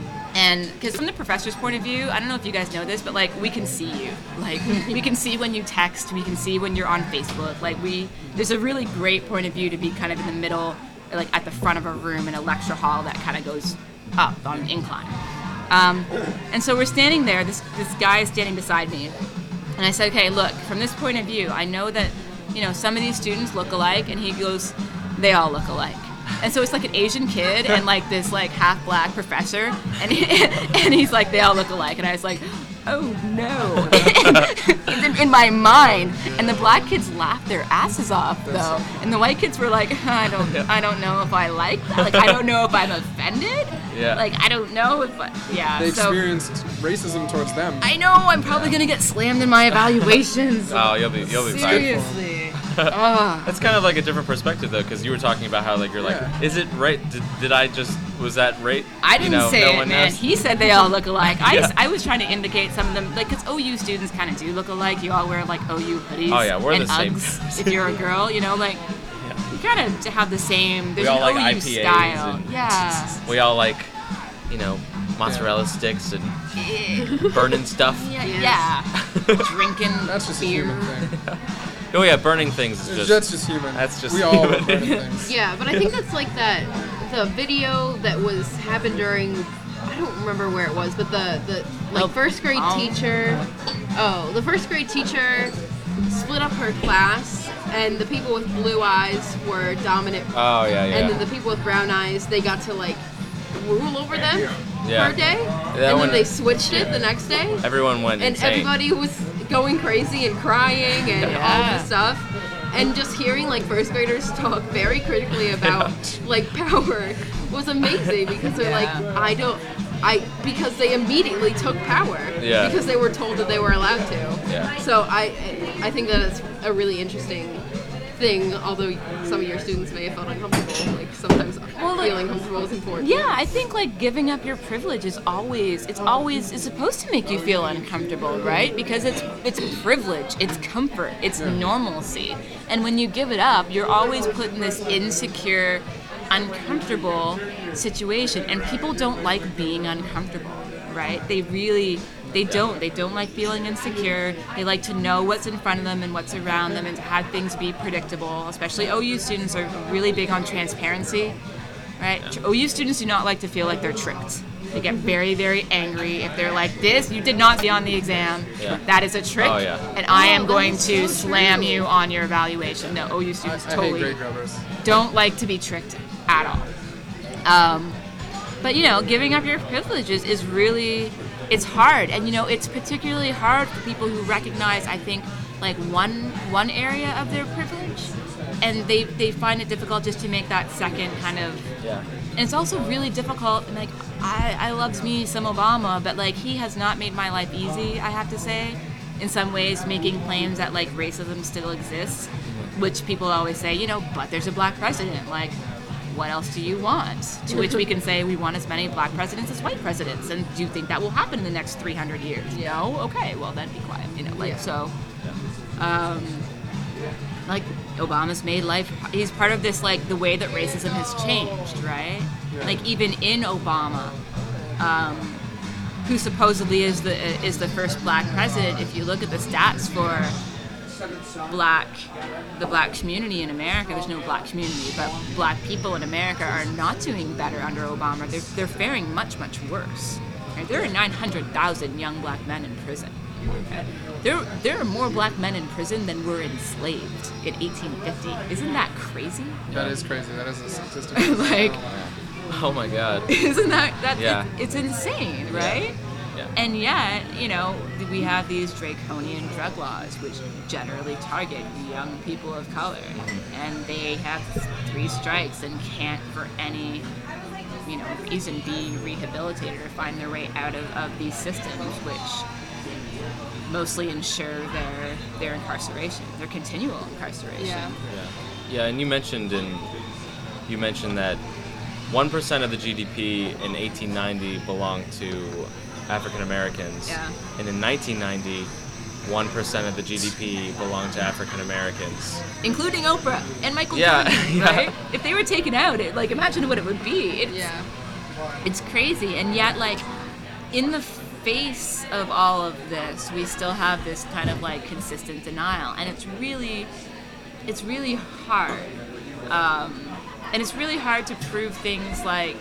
Speaker 4: And because from the professor's point of view, I don't know if you guys know this, but like we can see you. Like we can see when you text, we can see when you're on Facebook. Like we, there's a really great point of view to be kind of in the middle, like at the front of a room in a lecture hall that kind of goes up on an incline. Um, and so we're standing there, this, this guy is standing beside me. And I said, okay, look, from this point of view, I know that, you know, some of these students look alike, and he goes, they all look alike. And so it's like an Asian kid and like this like half black professor, and he, and he's like, they all look alike. And I was like, oh no. It's in, in my mind. And the black kids laughed their asses off though. And the white kids were like, I don't I don't know if I like that. Like I don't know if I'm offended.
Speaker 1: Yeah.
Speaker 4: Like I don't know if I, yeah.
Speaker 2: They
Speaker 4: so
Speaker 2: experienced racism towards them.
Speaker 4: I know I'm probably gonna get slammed in my evaluations.
Speaker 1: Oh, you'll be you'll be fine.
Speaker 4: Seriously. Ugh.
Speaker 1: That's kind of like a different perspective though, because you were talking about how like you're like,
Speaker 2: Yeah.
Speaker 1: is it right? Did, did I just was that right?
Speaker 4: I
Speaker 1: You
Speaker 4: didn't
Speaker 1: know,
Speaker 4: say
Speaker 1: no
Speaker 4: it,
Speaker 1: one
Speaker 4: man.
Speaker 1: knows?
Speaker 4: He said they all look alike. I,
Speaker 1: Yeah.
Speaker 4: just, I was trying to indicate some of them, like, because O U students kind of do look alike. You all wear, like, O U hoodies
Speaker 1: Oh, yeah, we're
Speaker 4: and
Speaker 1: the same.
Speaker 4: Uggs if you're a girl, you know, like, you kind of have the same, there's
Speaker 1: We all
Speaker 4: an
Speaker 1: like
Speaker 4: O U
Speaker 1: I P As
Speaker 4: style.
Speaker 1: and-
Speaker 4: Yeah.
Speaker 1: We all like, you know, mozzarella sticks and burning stuff.
Speaker 4: Yeah.
Speaker 3: Yes.
Speaker 4: yeah. Drinking
Speaker 2: That's just a
Speaker 4: beer.
Speaker 2: human thing.
Speaker 1: Oh yeah, burning things is
Speaker 2: It's
Speaker 1: just.
Speaker 2: That's just human.
Speaker 1: That's just
Speaker 2: we all
Speaker 1: human.
Speaker 2: are burning things.
Speaker 3: Yeah, but I think that's like that, the video that was happened during, I don't remember where it was, but the, the like
Speaker 4: Oh.
Speaker 3: first grade
Speaker 4: Oh.
Speaker 3: teacher, oh, the first grade teacher split up her class, and the people with blue eyes were dominant,
Speaker 1: Oh yeah, yeah.
Speaker 3: and then the people with brown eyes, they got to like rule over them
Speaker 1: Yeah.
Speaker 3: per day,
Speaker 1: That
Speaker 3: and then
Speaker 1: one-
Speaker 3: they switched it the next day.
Speaker 1: Everyone went
Speaker 3: And
Speaker 1: insane.
Speaker 3: everybody was going crazy and crying and all
Speaker 4: Yeah.
Speaker 3: this stuff. And just hearing like first graders talk very critically about like power was amazing because they're
Speaker 4: Yeah.
Speaker 3: like, I don't, I, because they immediately took power
Speaker 1: Yeah.
Speaker 3: because they were told that they were allowed to.
Speaker 1: Yeah.
Speaker 3: So I, I think that it's a really interesting thing, although some of your students may have felt uncomfortable. Like sometimes
Speaker 4: Well, like-
Speaker 3: feeling comfortable is important.
Speaker 4: Yeah, I think like giving up your privilege is always it's always it's supposed to make you feel uncomfortable, right? Because it's it's privilege, it's comfort, it's normalcy. And when you give it up, you're always put in this insecure, uncomfortable situation. And people don't like being uncomfortable, right? They really they don't. They don't like feeling insecure. They like to know what's in front of them and what's around them and to have things be predictable. Especially O U students are really big on transparency. Right? O U students do not like to feel like they're tricked. They get very, very angry if they're like, this, you did not be on the exam.
Speaker 1: Yeah.
Speaker 4: That is a trick.
Speaker 1: Oh, yeah.
Speaker 4: And I am going to slam you on your evaluation. No, O U students
Speaker 2: I, I
Speaker 4: totally
Speaker 2: hate grade grubbers.
Speaker 4: don't like to be tricked at all. Um, but, you know, giving up your privileges is really, it's hard. And, you know, it's particularly hard for people who recognize, I think, like one one area of their privilege. And they, they find it difficult just to make that second kind of...
Speaker 1: Yeah.
Speaker 4: And it's also really difficult, and like, I, I loved me some Obama, but like, he has not made my life easy, I have to say. In some ways, making claims that like racism still exists, which people always say, you know, but there's a black president. Like, what else do you want? To which we can say we want as many black presidents as white presidents. And do you think that will happen in the next three hundred years? No? Okay, well then be quiet. You know, like,
Speaker 3: Yeah.
Speaker 4: so... Um, like Obama's made life, he's part of this, like the way that racism has changed, right? Like even in Obama, um, who supposedly is the is the first black president, if you look at the stats for black the black community in America, there's no black community, but black people in America are not doing better under Obama. They're they're faring much, much worse. Right? There are nine hundred thousand young black men in prison. Okay. There, there are more black men in prison than were enslaved in eighteen fifty. Isn't that crazy?
Speaker 2: That is crazy. That is a statistic.
Speaker 4: Like,
Speaker 1: Oh my God.
Speaker 4: isn't that that?
Speaker 1: Yeah.
Speaker 4: It, it's insane, right?
Speaker 1: Yeah.
Speaker 4: And yet, you know, we have these draconian drug laws which generally target young people of color, and they have three strikes and can't, for any, you know, reason, be rehabilitated or find their way out of, of these systems, which mostly ensure their their incarceration, their continual incarceration.
Speaker 3: Yeah.
Speaker 1: Yeah. Yeah, and you mentioned in you mentioned that one percent of the G D P in eighteen ninety belonged to African Americans.
Speaker 4: Yeah.
Speaker 1: And in nineteen ninety, one percent of the G D P belonged to African Americans.
Speaker 4: Including Oprah and Michael
Speaker 1: Yeah,
Speaker 4: Jordan,
Speaker 1: yeah.
Speaker 4: right? If they were taken out, it, like, imagine what it would be. It's,
Speaker 3: Yeah.
Speaker 4: it's crazy. And yet, like, in the face of all of this, we still have this kind of, like, consistent denial. And it's really, it's really hard. Um, and it's really hard to prove things like,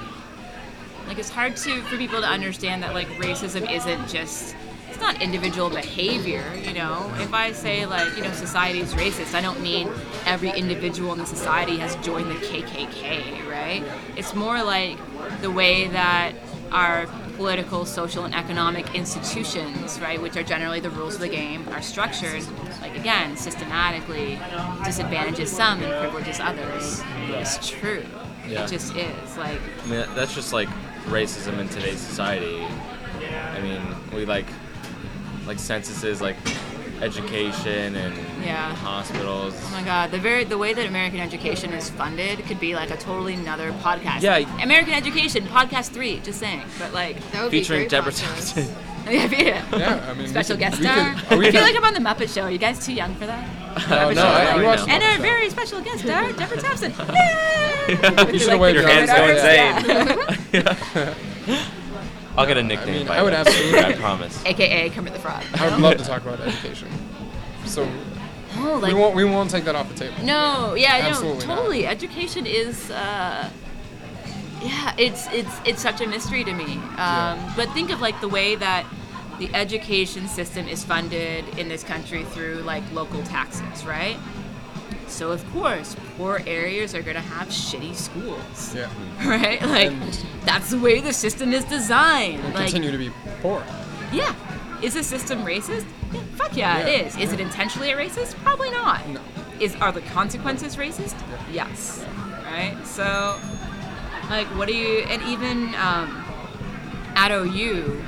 Speaker 4: like, it's hard to for people to understand that, like, racism isn't just, it's not individual behavior, you know? If I say, like, you know, society is racist, I don't mean every individual in the society has joined the K K K, right? It's more like the way that our political, social, and economic institutions, right, which are generally the rules of the game, are structured, like, again, systematically disadvantages some and privileges others. It's true.
Speaker 1: Yeah.
Speaker 4: It just is. Like,
Speaker 1: I mean, that's just like racism in today's society. I mean, we like like censuses, like education and
Speaker 4: Yeah.
Speaker 1: hospitals.
Speaker 4: oh my God, the very the way that American education is funded could be like a totally another podcast.
Speaker 1: Yeah.
Speaker 4: American education, podcast three, just saying. But like,
Speaker 3: That would be a
Speaker 1: Featuring
Speaker 3: great
Speaker 1: Deborah
Speaker 3: podcast.
Speaker 1: Thompson.
Speaker 4: yeah, yeah.
Speaker 2: Yeah, I mean, we
Speaker 4: Special
Speaker 2: could-
Speaker 4: guest
Speaker 2: we
Speaker 4: star.
Speaker 2: could- oh, we
Speaker 4: I feel
Speaker 2: could-
Speaker 4: like I'm on the Muppet Show. Are you guys too young for that?
Speaker 2: No,
Speaker 1: Muppet
Speaker 2: no,
Speaker 1: Show,
Speaker 2: I,
Speaker 1: right
Speaker 2: you
Speaker 1: now.
Speaker 2: watched
Speaker 4: And
Speaker 2: Muppet
Speaker 4: our
Speaker 2: Show.
Speaker 4: very special guest star, Deborah Thompson.
Speaker 2: You should have waited.
Speaker 1: Your hands go
Speaker 2: Yeah.
Speaker 1: insane. I'll get a nickname.
Speaker 2: I mean,
Speaker 1: by
Speaker 2: I would
Speaker 1: then.
Speaker 2: absolutely-
Speaker 1: I promise.
Speaker 4: A K A Kermit the Frog.
Speaker 2: I would love to talk about education. So
Speaker 4: Oh, like
Speaker 2: we won't we won't take that off the table.
Speaker 4: no, yeah, no,
Speaker 2: Absolutely not.
Speaker 4: totally. Education is, uh, yeah, it's it's it's such a mystery to me. Um, But think of like the way that the education system is funded in this country through like local taxes, right? So of course, poor areas are gonna have shitty schools,
Speaker 2: Yeah.
Speaker 4: right? Like
Speaker 2: And-
Speaker 4: that's the way the system is designed.
Speaker 2: And
Speaker 4: Like,
Speaker 2: continue to be poor.
Speaker 4: yeah, is the system racist? Yeah, fuck yeah,
Speaker 2: Yeah.
Speaker 4: it is. Is it intentionally racist? Probably not.
Speaker 2: No.
Speaker 4: Is are the consequences racist? Yes. Right. So, like, what do you? And even um, at O U,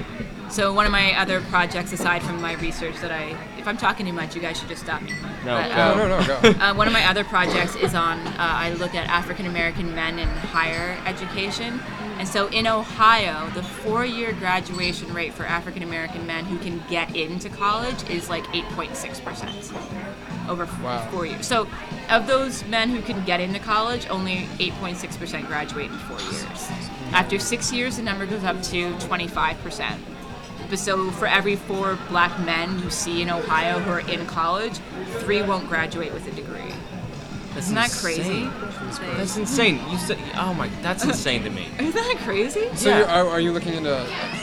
Speaker 4: So one of my other projects, aside from my research that I, if I'm talking too much, you guys should just stop me.
Speaker 1: No,
Speaker 4: But,
Speaker 1: go.
Speaker 4: um,
Speaker 2: No, no, no, go.
Speaker 4: Uh, one of my other projects is on, uh, I look at African American men in higher education. And so in Ohio, the four-year graduation rate for African American men who can get into college is like eight point six percent over f-
Speaker 2: Wow.
Speaker 4: four years. So of those men who can get into college, only eight point six percent graduate in four years. After six years, the number goes up to twenty-five percent. But so for every four black men you see in Ohio who are in college, three won't graduate with a degree.
Speaker 1: That's
Speaker 4: Isn't that
Speaker 1: insane.
Speaker 4: crazy?
Speaker 1: That's insane. You said, oh my, that's insane to me.
Speaker 4: Isn't that crazy?
Speaker 2: So
Speaker 1: Yeah.
Speaker 2: you are, are you looking into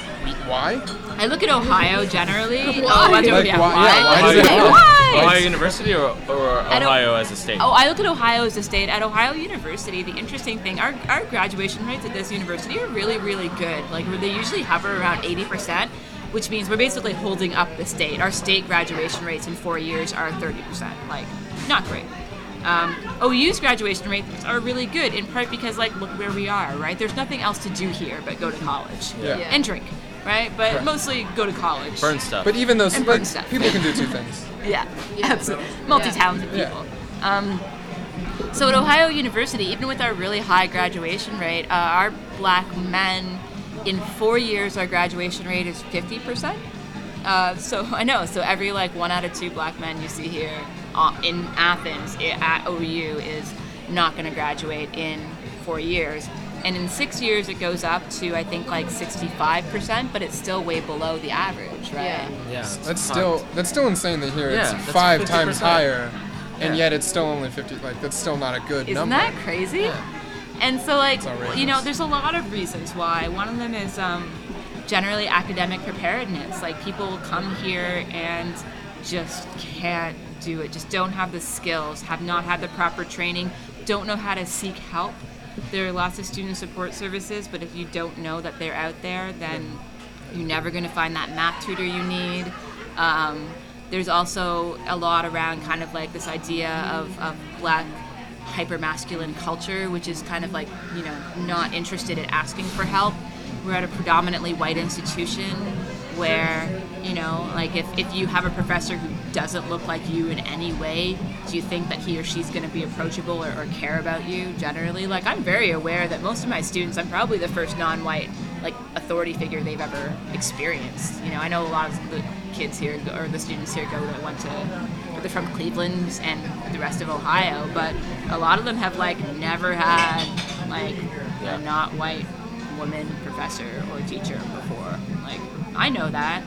Speaker 2: why?
Speaker 4: I look at Ohio generally.
Speaker 3: Why?
Speaker 4: Oh, I do-
Speaker 2: Like,
Speaker 4: yeah,
Speaker 2: why-
Speaker 4: why?
Speaker 2: yeah, why
Speaker 1: Ohio,
Speaker 2: does it-
Speaker 4: Hey, why?
Speaker 1: Ohio University or, or
Speaker 4: I don't-
Speaker 1: Ohio as a state?
Speaker 4: Oh, I look at Ohio as a state. At Ohio University, the interesting thing, our, our graduation rates at this university are really, really good. Like, they usually hover around eighty percent, which means we're basically holding up the state. Our state graduation rates in four years are thirty percent. Like, not great. Um, O U's graduation rates are really good, in part because, like, look where we are, right? There's nothing else to do here but go to college
Speaker 2: Yeah.
Speaker 3: Yeah.
Speaker 4: and drink, right? But
Speaker 2: Right.
Speaker 4: mostly go to college.
Speaker 1: Burn stuff.
Speaker 2: But even those,
Speaker 4: And burn
Speaker 2: but
Speaker 4: stuff.
Speaker 2: people can do two things.
Speaker 4: Yeah,
Speaker 3: Yeah.
Speaker 4: absolutely. Multi-talented
Speaker 2: Yeah.
Speaker 4: people. Um, so at Ohio University, even with our really high graduation rate, uh, our black men, in four years, our graduation rate is fifty percent. Uh, so I know, so every like one out of two black men you see here uh, in Athens i- at O U is not going to graduate in four years. And in six years, it goes up to, I think, like sixty-five percent, but it's still way below the average, right?
Speaker 3: Yeah.
Speaker 1: yeah, it's
Speaker 2: That's
Speaker 1: fucked.
Speaker 2: still that's still insane to hear.
Speaker 1: Yeah,
Speaker 2: It's
Speaker 1: that's
Speaker 2: five
Speaker 1: fifty
Speaker 2: times
Speaker 1: percent.
Speaker 2: higher, and
Speaker 1: Yeah.
Speaker 2: yet it's still only fifty. Like that's still not a good
Speaker 4: Isn't
Speaker 2: number.
Speaker 4: that crazy? And so, like,
Speaker 2: outrageous.
Speaker 4: you know, there's a lot of reasons why. One of them is um, generally academic preparedness. Like, people come here and just can't do it, just don't have the skills, have not had the proper training, don't know how to seek help. There are lots of student support services, but if you don't know that they're out there, then you're never going to find that math tutor you need. Um, there's also a lot around kind of like this idea of, of black hypermasculine culture, which is kind of like, you know, not interested in asking for help. We're at a predominantly white institution where, you know, like if, if you have a professor who doesn't look like you in any way, do you think that he or she's going to be approachable or, or care about you generally? Like, I'm very aware that most of my students, I'm probably the first non-white, like, authority figure they've ever experienced. You know, I know a lot of the kids here, go- or the students here go that went to, or they're from Cleveland and the rest of Ohio, but a lot of them have, like, never had, like,
Speaker 1: Yeah.
Speaker 4: a not white woman professor or teacher before. Like, I know that.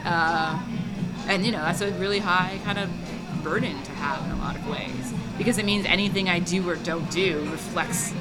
Speaker 4: Uh, and, you know, that's a really high kind of burden to have in a lot of ways. Because it means anything I do or don't do reflects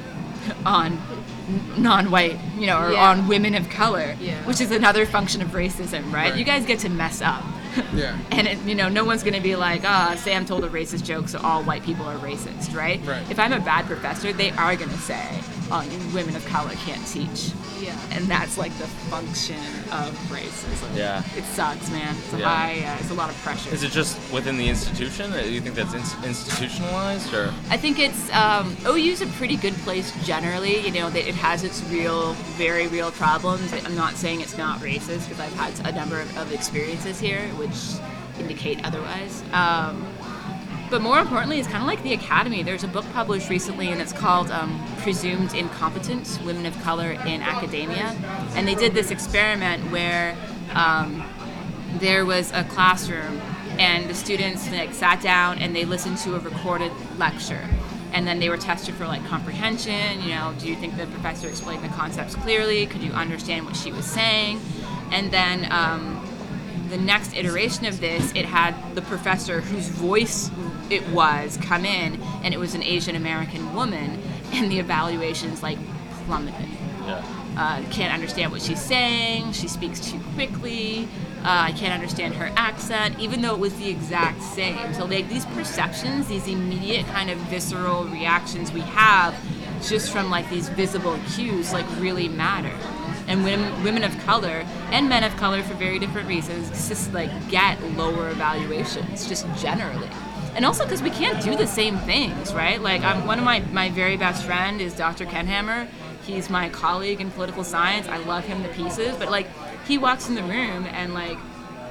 Speaker 4: on n- non-white, you know, or
Speaker 3: Yeah.
Speaker 4: on women of color,
Speaker 3: Yeah.
Speaker 4: which is another function of racism, right?
Speaker 2: Right.
Speaker 4: You guys get to mess up.
Speaker 2: Yeah.
Speaker 4: And, it, you know, no one's going to be like, ah, Sam told a racist joke, so all white people are racist, right?
Speaker 2: Right.
Speaker 4: If I'm a bad professor, they are going to say, oh, you women of color can't teach.
Speaker 3: Yeah.
Speaker 4: And that's like the function of racism.
Speaker 1: Yeah.
Speaker 4: It sucks, man. It's a
Speaker 1: Yeah.
Speaker 4: high, uh, it's a lot of pressure.
Speaker 1: Is it just within the institution? Or do you think that's in- institutionalized, or?
Speaker 4: I think it's um, O U's a pretty good place generally. You know, that it has its real, very real problems. I'm not saying it's not racist because I've had a number of, of experiences here which indicate otherwise. Um, but more importantly, it's kind of like the academy. There's a book published recently, and it's called um, Presumed Incompetent: Women of Color in Academia. And they did this experiment where um, there was a classroom, and the students like sat down and they listened to a recorded lecture. And then they were tested for like comprehension. You know, do you think the professor explained the concepts clearly? Could you understand what she was saying? And then um, the next iteration of this, it had the professor whose voice it was come in, and it was an Asian American woman, and the evaluations like plummeted.
Speaker 1: Yeah.
Speaker 4: Uh, can't understand what she's saying. She speaks too quickly. Uh, I can't understand her accent, even though it was the exact same. So like these perceptions, these immediate kind of visceral reactions we have just from like these visible cues like really matter. And women, women of color and men of color for very different reasons just like get lower evaluations just generally. And also because we can't do the same things, right? Like I'm, one of my, my very best friend is Doctor Ken Hammer. He's my colleague in political science. I love him to pieces, but like he walks in the room and like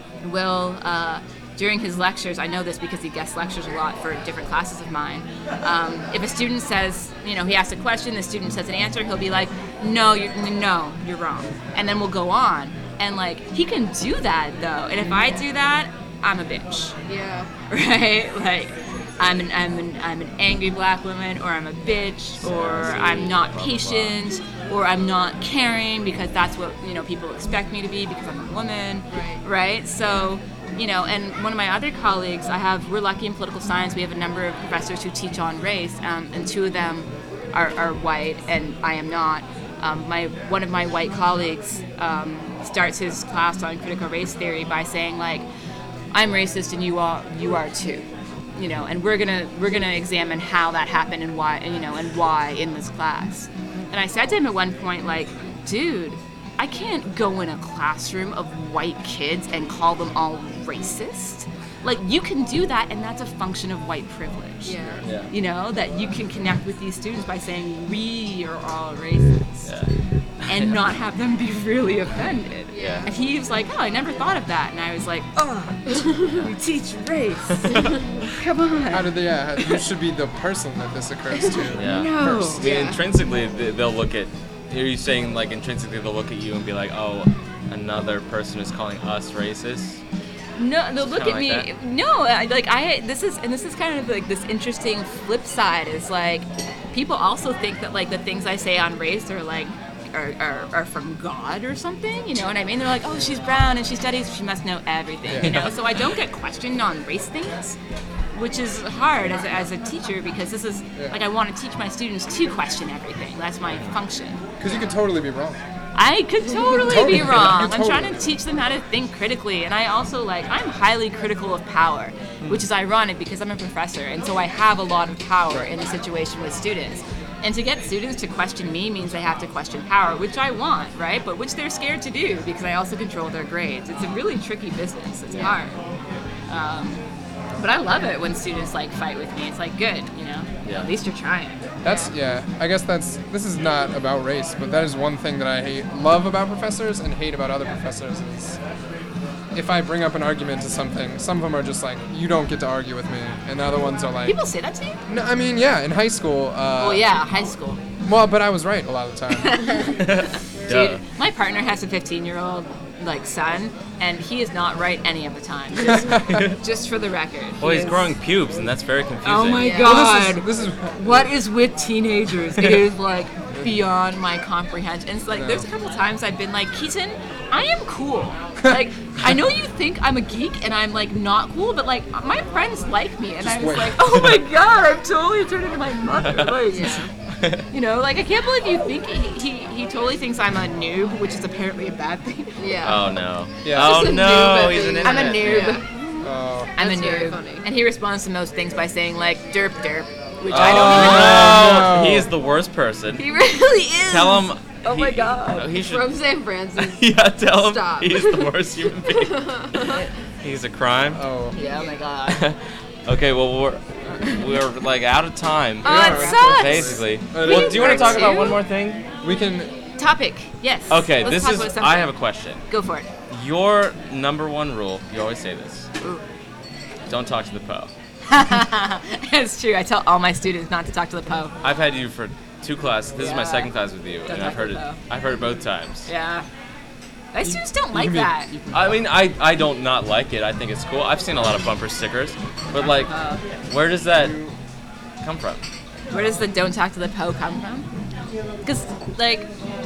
Speaker 4: will uh, during his lectures, I know this because he guest lectures a lot for different classes of mine. Um, if a student says, you know, he asks a question, the student says an answer, he'll be like, no, you're, no, you're wrong. And then we'll go on. And like, he can do that though. And if I do that, I'm a bitch.
Speaker 3: Yeah.
Speaker 4: Right? Like, I'm an, I'm an, I'm an angry black woman, or I'm a bitch, or I'm not patient, or I'm not caring because that's what, you know, people expect me to be because I'm a woman.
Speaker 3: Right.
Speaker 4: Right? So, you know, and one of my other colleagues, I have, we're lucky in political science, we have a number of professors who teach on race, um, and two of them are, are white, and I am not. Um, my one of my white colleagues um, starts his class on critical race theory by saying, like, I'm racist and you are you are too, you know, and we're gonna we're gonna examine how that happened and why, you know, and why in this class. And I said to him at one point, like, dude, I can't go in a classroom of white kids and call them all racist. Like, you can do that, and that's a function of white privilege.
Speaker 3: Yeah.
Speaker 1: Yeah.
Speaker 4: You know, that you can connect with these students by saying, we are all racist.
Speaker 1: Yeah.
Speaker 4: And not have them be really offended.
Speaker 3: Yeah.
Speaker 4: And he was like, oh, I never thought of that. And I was like, oh, you teach race. Come on.
Speaker 2: How did they? Yeah, you should be the person that this occurs to.
Speaker 1: Yeah.
Speaker 4: No.
Speaker 2: First.
Speaker 1: I mean,
Speaker 3: Yeah.
Speaker 1: intrinsically, th- they'll look at. Are you saying like intrinsically they'll look at you and be like, oh, another person is calling us racist?
Speaker 4: No, they'll look
Speaker 1: Kinda
Speaker 4: at
Speaker 1: like
Speaker 4: me. No, I- like I. This is and this is kind of like this interesting flip side. Is like people also think that like the things I say on race are like are, are, are from God or something. You know what I mean? They're like, oh, she's brown and she studies, she must know everything. You know. So I don't get questioned on race things, which is hard as a, as a teacher because this is like I want to teach my students to question everything. That's my function.
Speaker 2: Because you could totally be wrong.
Speaker 4: I could totally
Speaker 2: Totally.
Speaker 4: be wrong.
Speaker 2: You
Speaker 4: I'm trying
Speaker 2: totally.
Speaker 4: to teach them how to think critically, and I also like I'm highly critical of power, which is ironic because I'm a professor, and so I have a lot of power in the situation with students. And to get students to question me means they have to question power, which I want, right? But which they're scared to do because I also control their grades. It's a really tricky business. It's hard. Um, but I love it when students like fight with me. It's like good, you know.
Speaker 1: Yeah.
Speaker 4: At least you're trying.
Speaker 2: That's yeah. I guess that's this is not about race, but that is one thing that I hate, love about professors and hate about other professors is if I bring up an argument to something, some of them are just like, you don't get to argue with me, and the other ones are like,
Speaker 4: People say that to you?
Speaker 2: no, I mean, yeah, in high school. Uh,
Speaker 4: Oh yeah, high school.
Speaker 2: Well, but I was right a lot of the time.
Speaker 1: Duh.
Speaker 4: Dude, my partner has a fifteen-year-old like son, and he is not right any of the time. Just, just for the record.
Speaker 1: Well,
Speaker 4: He
Speaker 1: he's
Speaker 4: is-
Speaker 1: growing pubes, and that's very confusing.
Speaker 4: Oh my
Speaker 3: Yeah.
Speaker 4: god!
Speaker 2: Well, this is this is
Speaker 4: What is with teenagers? It is like beyond my comprehension. And it's like there's a couple times I've been like, Keaton, I am cool. Like I know you think I'm a geek and I'm like not cool, but like my friends like me, and
Speaker 2: Just
Speaker 4: I was
Speaker 2: wait.
Speaker 4: like, oh my god, I'm totally turned into my mother. Like, you know, like I can't believe you think he, he he totally thinks I'm a noob, which is apparently a bad thing.
Speaker 3: Yeah.
Speaker 1: Oh no.
Speaker 2: Yeah.
Speaker 1: Oh
Speaker 3: Just a noob
Speaker 1: no,
Speaker 3: at
Speaker 1: he's an
Speaker 3: being-
Speaker 4: I'm a
Speaker 1: internet.
Speaker 4: noob.
Speaker 3: Yeah.
Speaker 2: uh,
Speaker 4: I'm
Speaker 3: That's
Speaker 4: a
Speaker 3: very
Speaker 4: noob.
Speaker 3: funny.
Speaker 4: And he responds to most things by saying like derp derp, which
Speaker 1: Oh,
Speaker 4: I don't even know.
Speaker 1: no. He is the worst person.
Speaker 4: He really is.
Speaker 1: Tell him.
Speaker 4: Oh
Speaker 1: he-
Speaker 4: my God.
Speaker 1: He should.
Speaker 3: From Saint Francis.
Speaker 1: Yeah, tell him
Speaker 3: Stop.
Speaker 1: he's the worst human being. He's a crime.
Speaker 2: oh.
Speaker 4: Yeah, oh my god.
Speaker 1: Okay, well we're we're like out of time.
Speaker 4: Oh, it sucks.
Speaker 1: Basically.
Speaker 2: Uh,
Speaker 1: Well, do you want to talk
Speaker 3: too.
Speaker 1: about one more thing?
Speaker 2: We can.
Speaker 4: Topic. Yes.
Speaker 1: Okay,
Speaker 4: Let's
Speaker 1: this
Speaker 4: talk
Speaker 1: is.
Speaker 4: about something.
Speaker 1: I have a question.
Speaker 4: Go for it.
Speaker 1: Your number one rule. You always say this.
Speaker 4: Ooh.
Speaker 1: Don't talk to the Poe.
Speaker 4: It's true. I tell all my students not to talk to the Poe.
Speaker 1: I've had you for two classes. This is my
Speaker 4: Yeah.
Speaker 1: second class with you,
Speaker 4: Don't
Speaker 1: and
Speaker 4: talk
Speaker 1: I've heard
Speaker 4: to
Speaker 1: it.
Speaker 4: the Poe.
Speaker 1: I've heard it both times.
Speaker 4: Yeah. My students don't
Speaker 2: you
Speaker 4: like
Speaker 2: can be-
Speaker 4: that.
Speaker 2: you can-
Speaker 1: I mean, I, I don't not like it. I think it's cool. I've seen a lot of bumper stickers, but like, where does that come from?
Speaker 4: Where does the don't talk to the Poe come from? Because, like,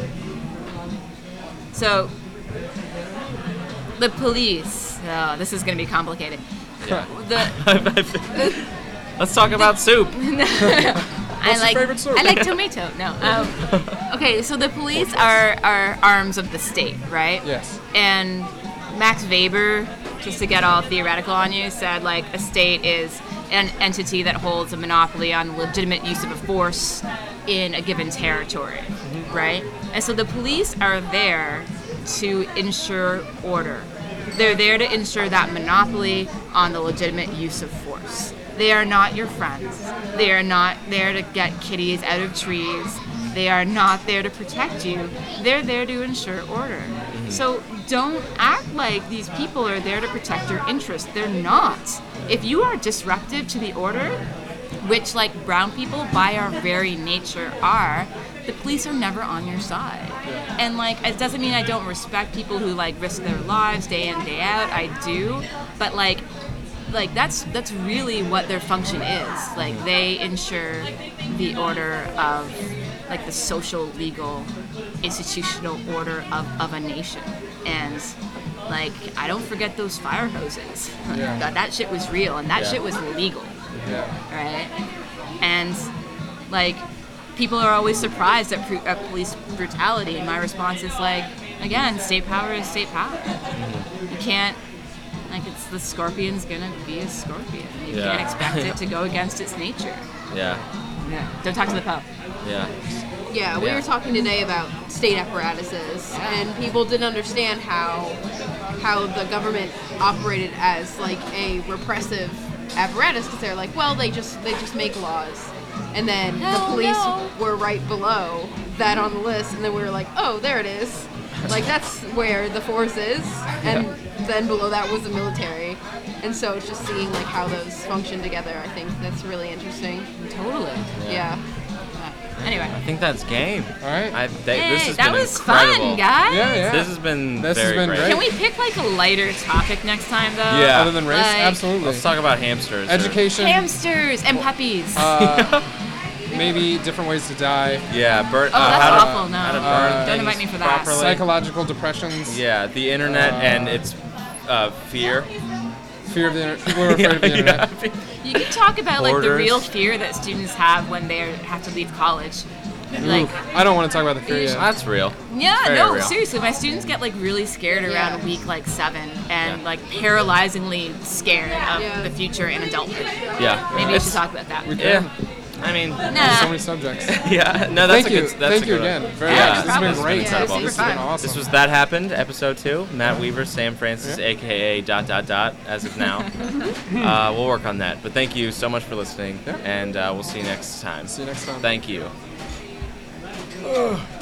Speaker 4: so, the police, oh, this is going to be complicated.
Speaker 1: Yeah.
Speaker 4: The,
Speaker 1: Let's talk about soup.
Speaker 4: I
Speaker 2: your
Speaker 4: like
Speaker 2: favorite soup?
Speaker 4: I like tomato. No. Um, okay, so the police are are arms of the state, right?
Speaker 2: Yes.
Speaker 4: And Max Weber, just to get all theoretical on you, said like a state is an entity that holds a monopoly on legitimate use of a force in a given territory, right? And so the police are there to ensure order. They're there to ensure that monopoly on the legitimate use of force. They are not your friends. They are not there to get kitties out of trees. They are not there to protect you. They're there to ensure order. So don't act like these people are there to protect your interests. They're not. If you are disruptive to the order, which like brown people by our very nature are, the police are never on your side.
Speaker 2: Yeah.
Speaker 4: And like it doesn't mean I don't respect people who like risk their lives day in, day out. I do. But like like that's that's really what their function is. Like they ensure the order of like the social, legal, institutional order of, of a nation. And like I don't forget those fire hoses.
Speaker 2: Yeah.
Speaker 4: that, that shit was real and that
Speaker 1: Yeah.
Speaker 4: shit was legal.
Speaker 2: Yeah.
Speaker 4: Right? And like people are always surprised at, pr- at police brutality, and my response is like, again, state power is state power. You can't, like, it's the scorpion's gonna be a scorpion. You
Speaker 1: Yeah.
Speaker 4: can't expect it to go against its nature.
Speaker 1: Yeah.
Speaker 4: Yeah. Don't talk to the Pope.
Speaker 1: Yeah.
Speaker 3: Yeah, we
Speaker 1: Yeah.
Speaker 3: were talking today about state apparatuses, and people didn't understand how how the government operated as like a repressive apparatus, because they're like, well, they just they just make laws, and then
Speaker 4: Hell
Speaker 3: the police
Speaker 4: no.
Speaker 3: were right below that on the list, and then we were like, oh, there it is, like that's where the force is, and then below that was the military, and so it's just seeing like how those function together. I think that's really interesting.
Speaker 4: Totally.
Speaker 3: Yeah.
Speaker 4: Anyway.
Speaker 1: I think that's game.
Speaker 2: All right.
Speaker 1: I, they,
Speaker 4: Hey,
Speaker 1: this has
Speaker 4: that
Speaker 1: been
Speaker 4: was
Speaker 1: incredible.
Speaker 4: fun, guys.
Speaker 2: Yeah, yeah.
Speaker 1: This has been
Speaker 2: This has
Speaker 1: very
Speaker 2: been
Speaker 1: great.
Speaker 2: great.
Speaker 4: Can we pick like a lighter topic next time, though?
Speaker 1: Yeah.
Speaker 2: Other than race?
Speaker 4: Like-
Speaker 2: Absolutely.
Speaker 1: Let's talk about hamsters. or-
Speaker 2: Education.
Speaker 4: Hamsters and puppies.
Speaker 2: Uh, maybe different ways to die.
Speaker 1: Yeah, burn.
Speaker 4: Oh,
Speaker 1: uh,
Speaker 4: that's
Speaker 1: how to-
Speaker 4: awful, no.
Speaker 1: How to burn
Speaker 2: Uh,
Speaker 4: Don't
Speaker 1: things
Speaker 4: invite me for that.
Speaker 1: properly.
Speaker 2: Psychological depressions.
Speaker 1: Yeah, the internet
Speaker 2: Uh,
Speaker 1: and its uh, fear.
Speaker 2: Fear of the internet. People are afraid of the internet.
Speaker 1: Yeah.
Speaker 4: You can talk about like the
Speaker 1: Borders.
Speaker 4: real fear that students have when they have to leave college. Like,
Speaker 2: Ooh, I don't want to talk about the fear yet.
Speaker 1: That's real.
Speaker 4: yeah,
Speaker 1: Very
Speaker 4: no,
Speaker 1: real.
Speaker 4: seriously, my students get like really scared around
Speaker 3: Yeah.
Speaker 4: week like seven, and
Speaker 1: Yeah.
Speaker 4: like paralyzingly scared of
Speaker 3: Yeah.
Speaker 4: the future in adulthood.
Speaker 1: Yeah.
Speaker 4: Maybe we
Speaker 1: It's-
Speaker 4: should talk about that.
Speaker 2: We
Speaker 1: Yeah.
Speaker 2: can.
Speaker 1: I mean,
Speaker 4: Nah.
Speaker 2: So many subjects.
Speaker 1: yeah. No, that's
Speaker 2: Thank
Speaker 1: a
Speaker 2: you.
Speaker 1: good. That's
Speaker 2: Thank
Speaker 1: a
Speaker 2: you
Speaker 1: good
Speaker 2: again.
Speaker 1: one.
Speaker 2: Very
Speaker 4: Yeah,
Speaker 2: much. This has been
Speaker 4: problem.
Speaker 2: great.
Speaker 1: It's been incredible.
Speaker 2: This has been awesome.
Speaker 1: This was That Happened, episode two. Matt Weaver, Sam Francis,
Speaker 2: Yeah.
Speaker 1: aka dot dot dot, as of now. uh, we'll work on that. But thank you so much for listening,
Speaker 2: Yeah.
Speaker 1: and uh, we'll see you next time.
Speaker 2: See you next time.
Speaker 1: Thank you.
Speaker 2: Ugh.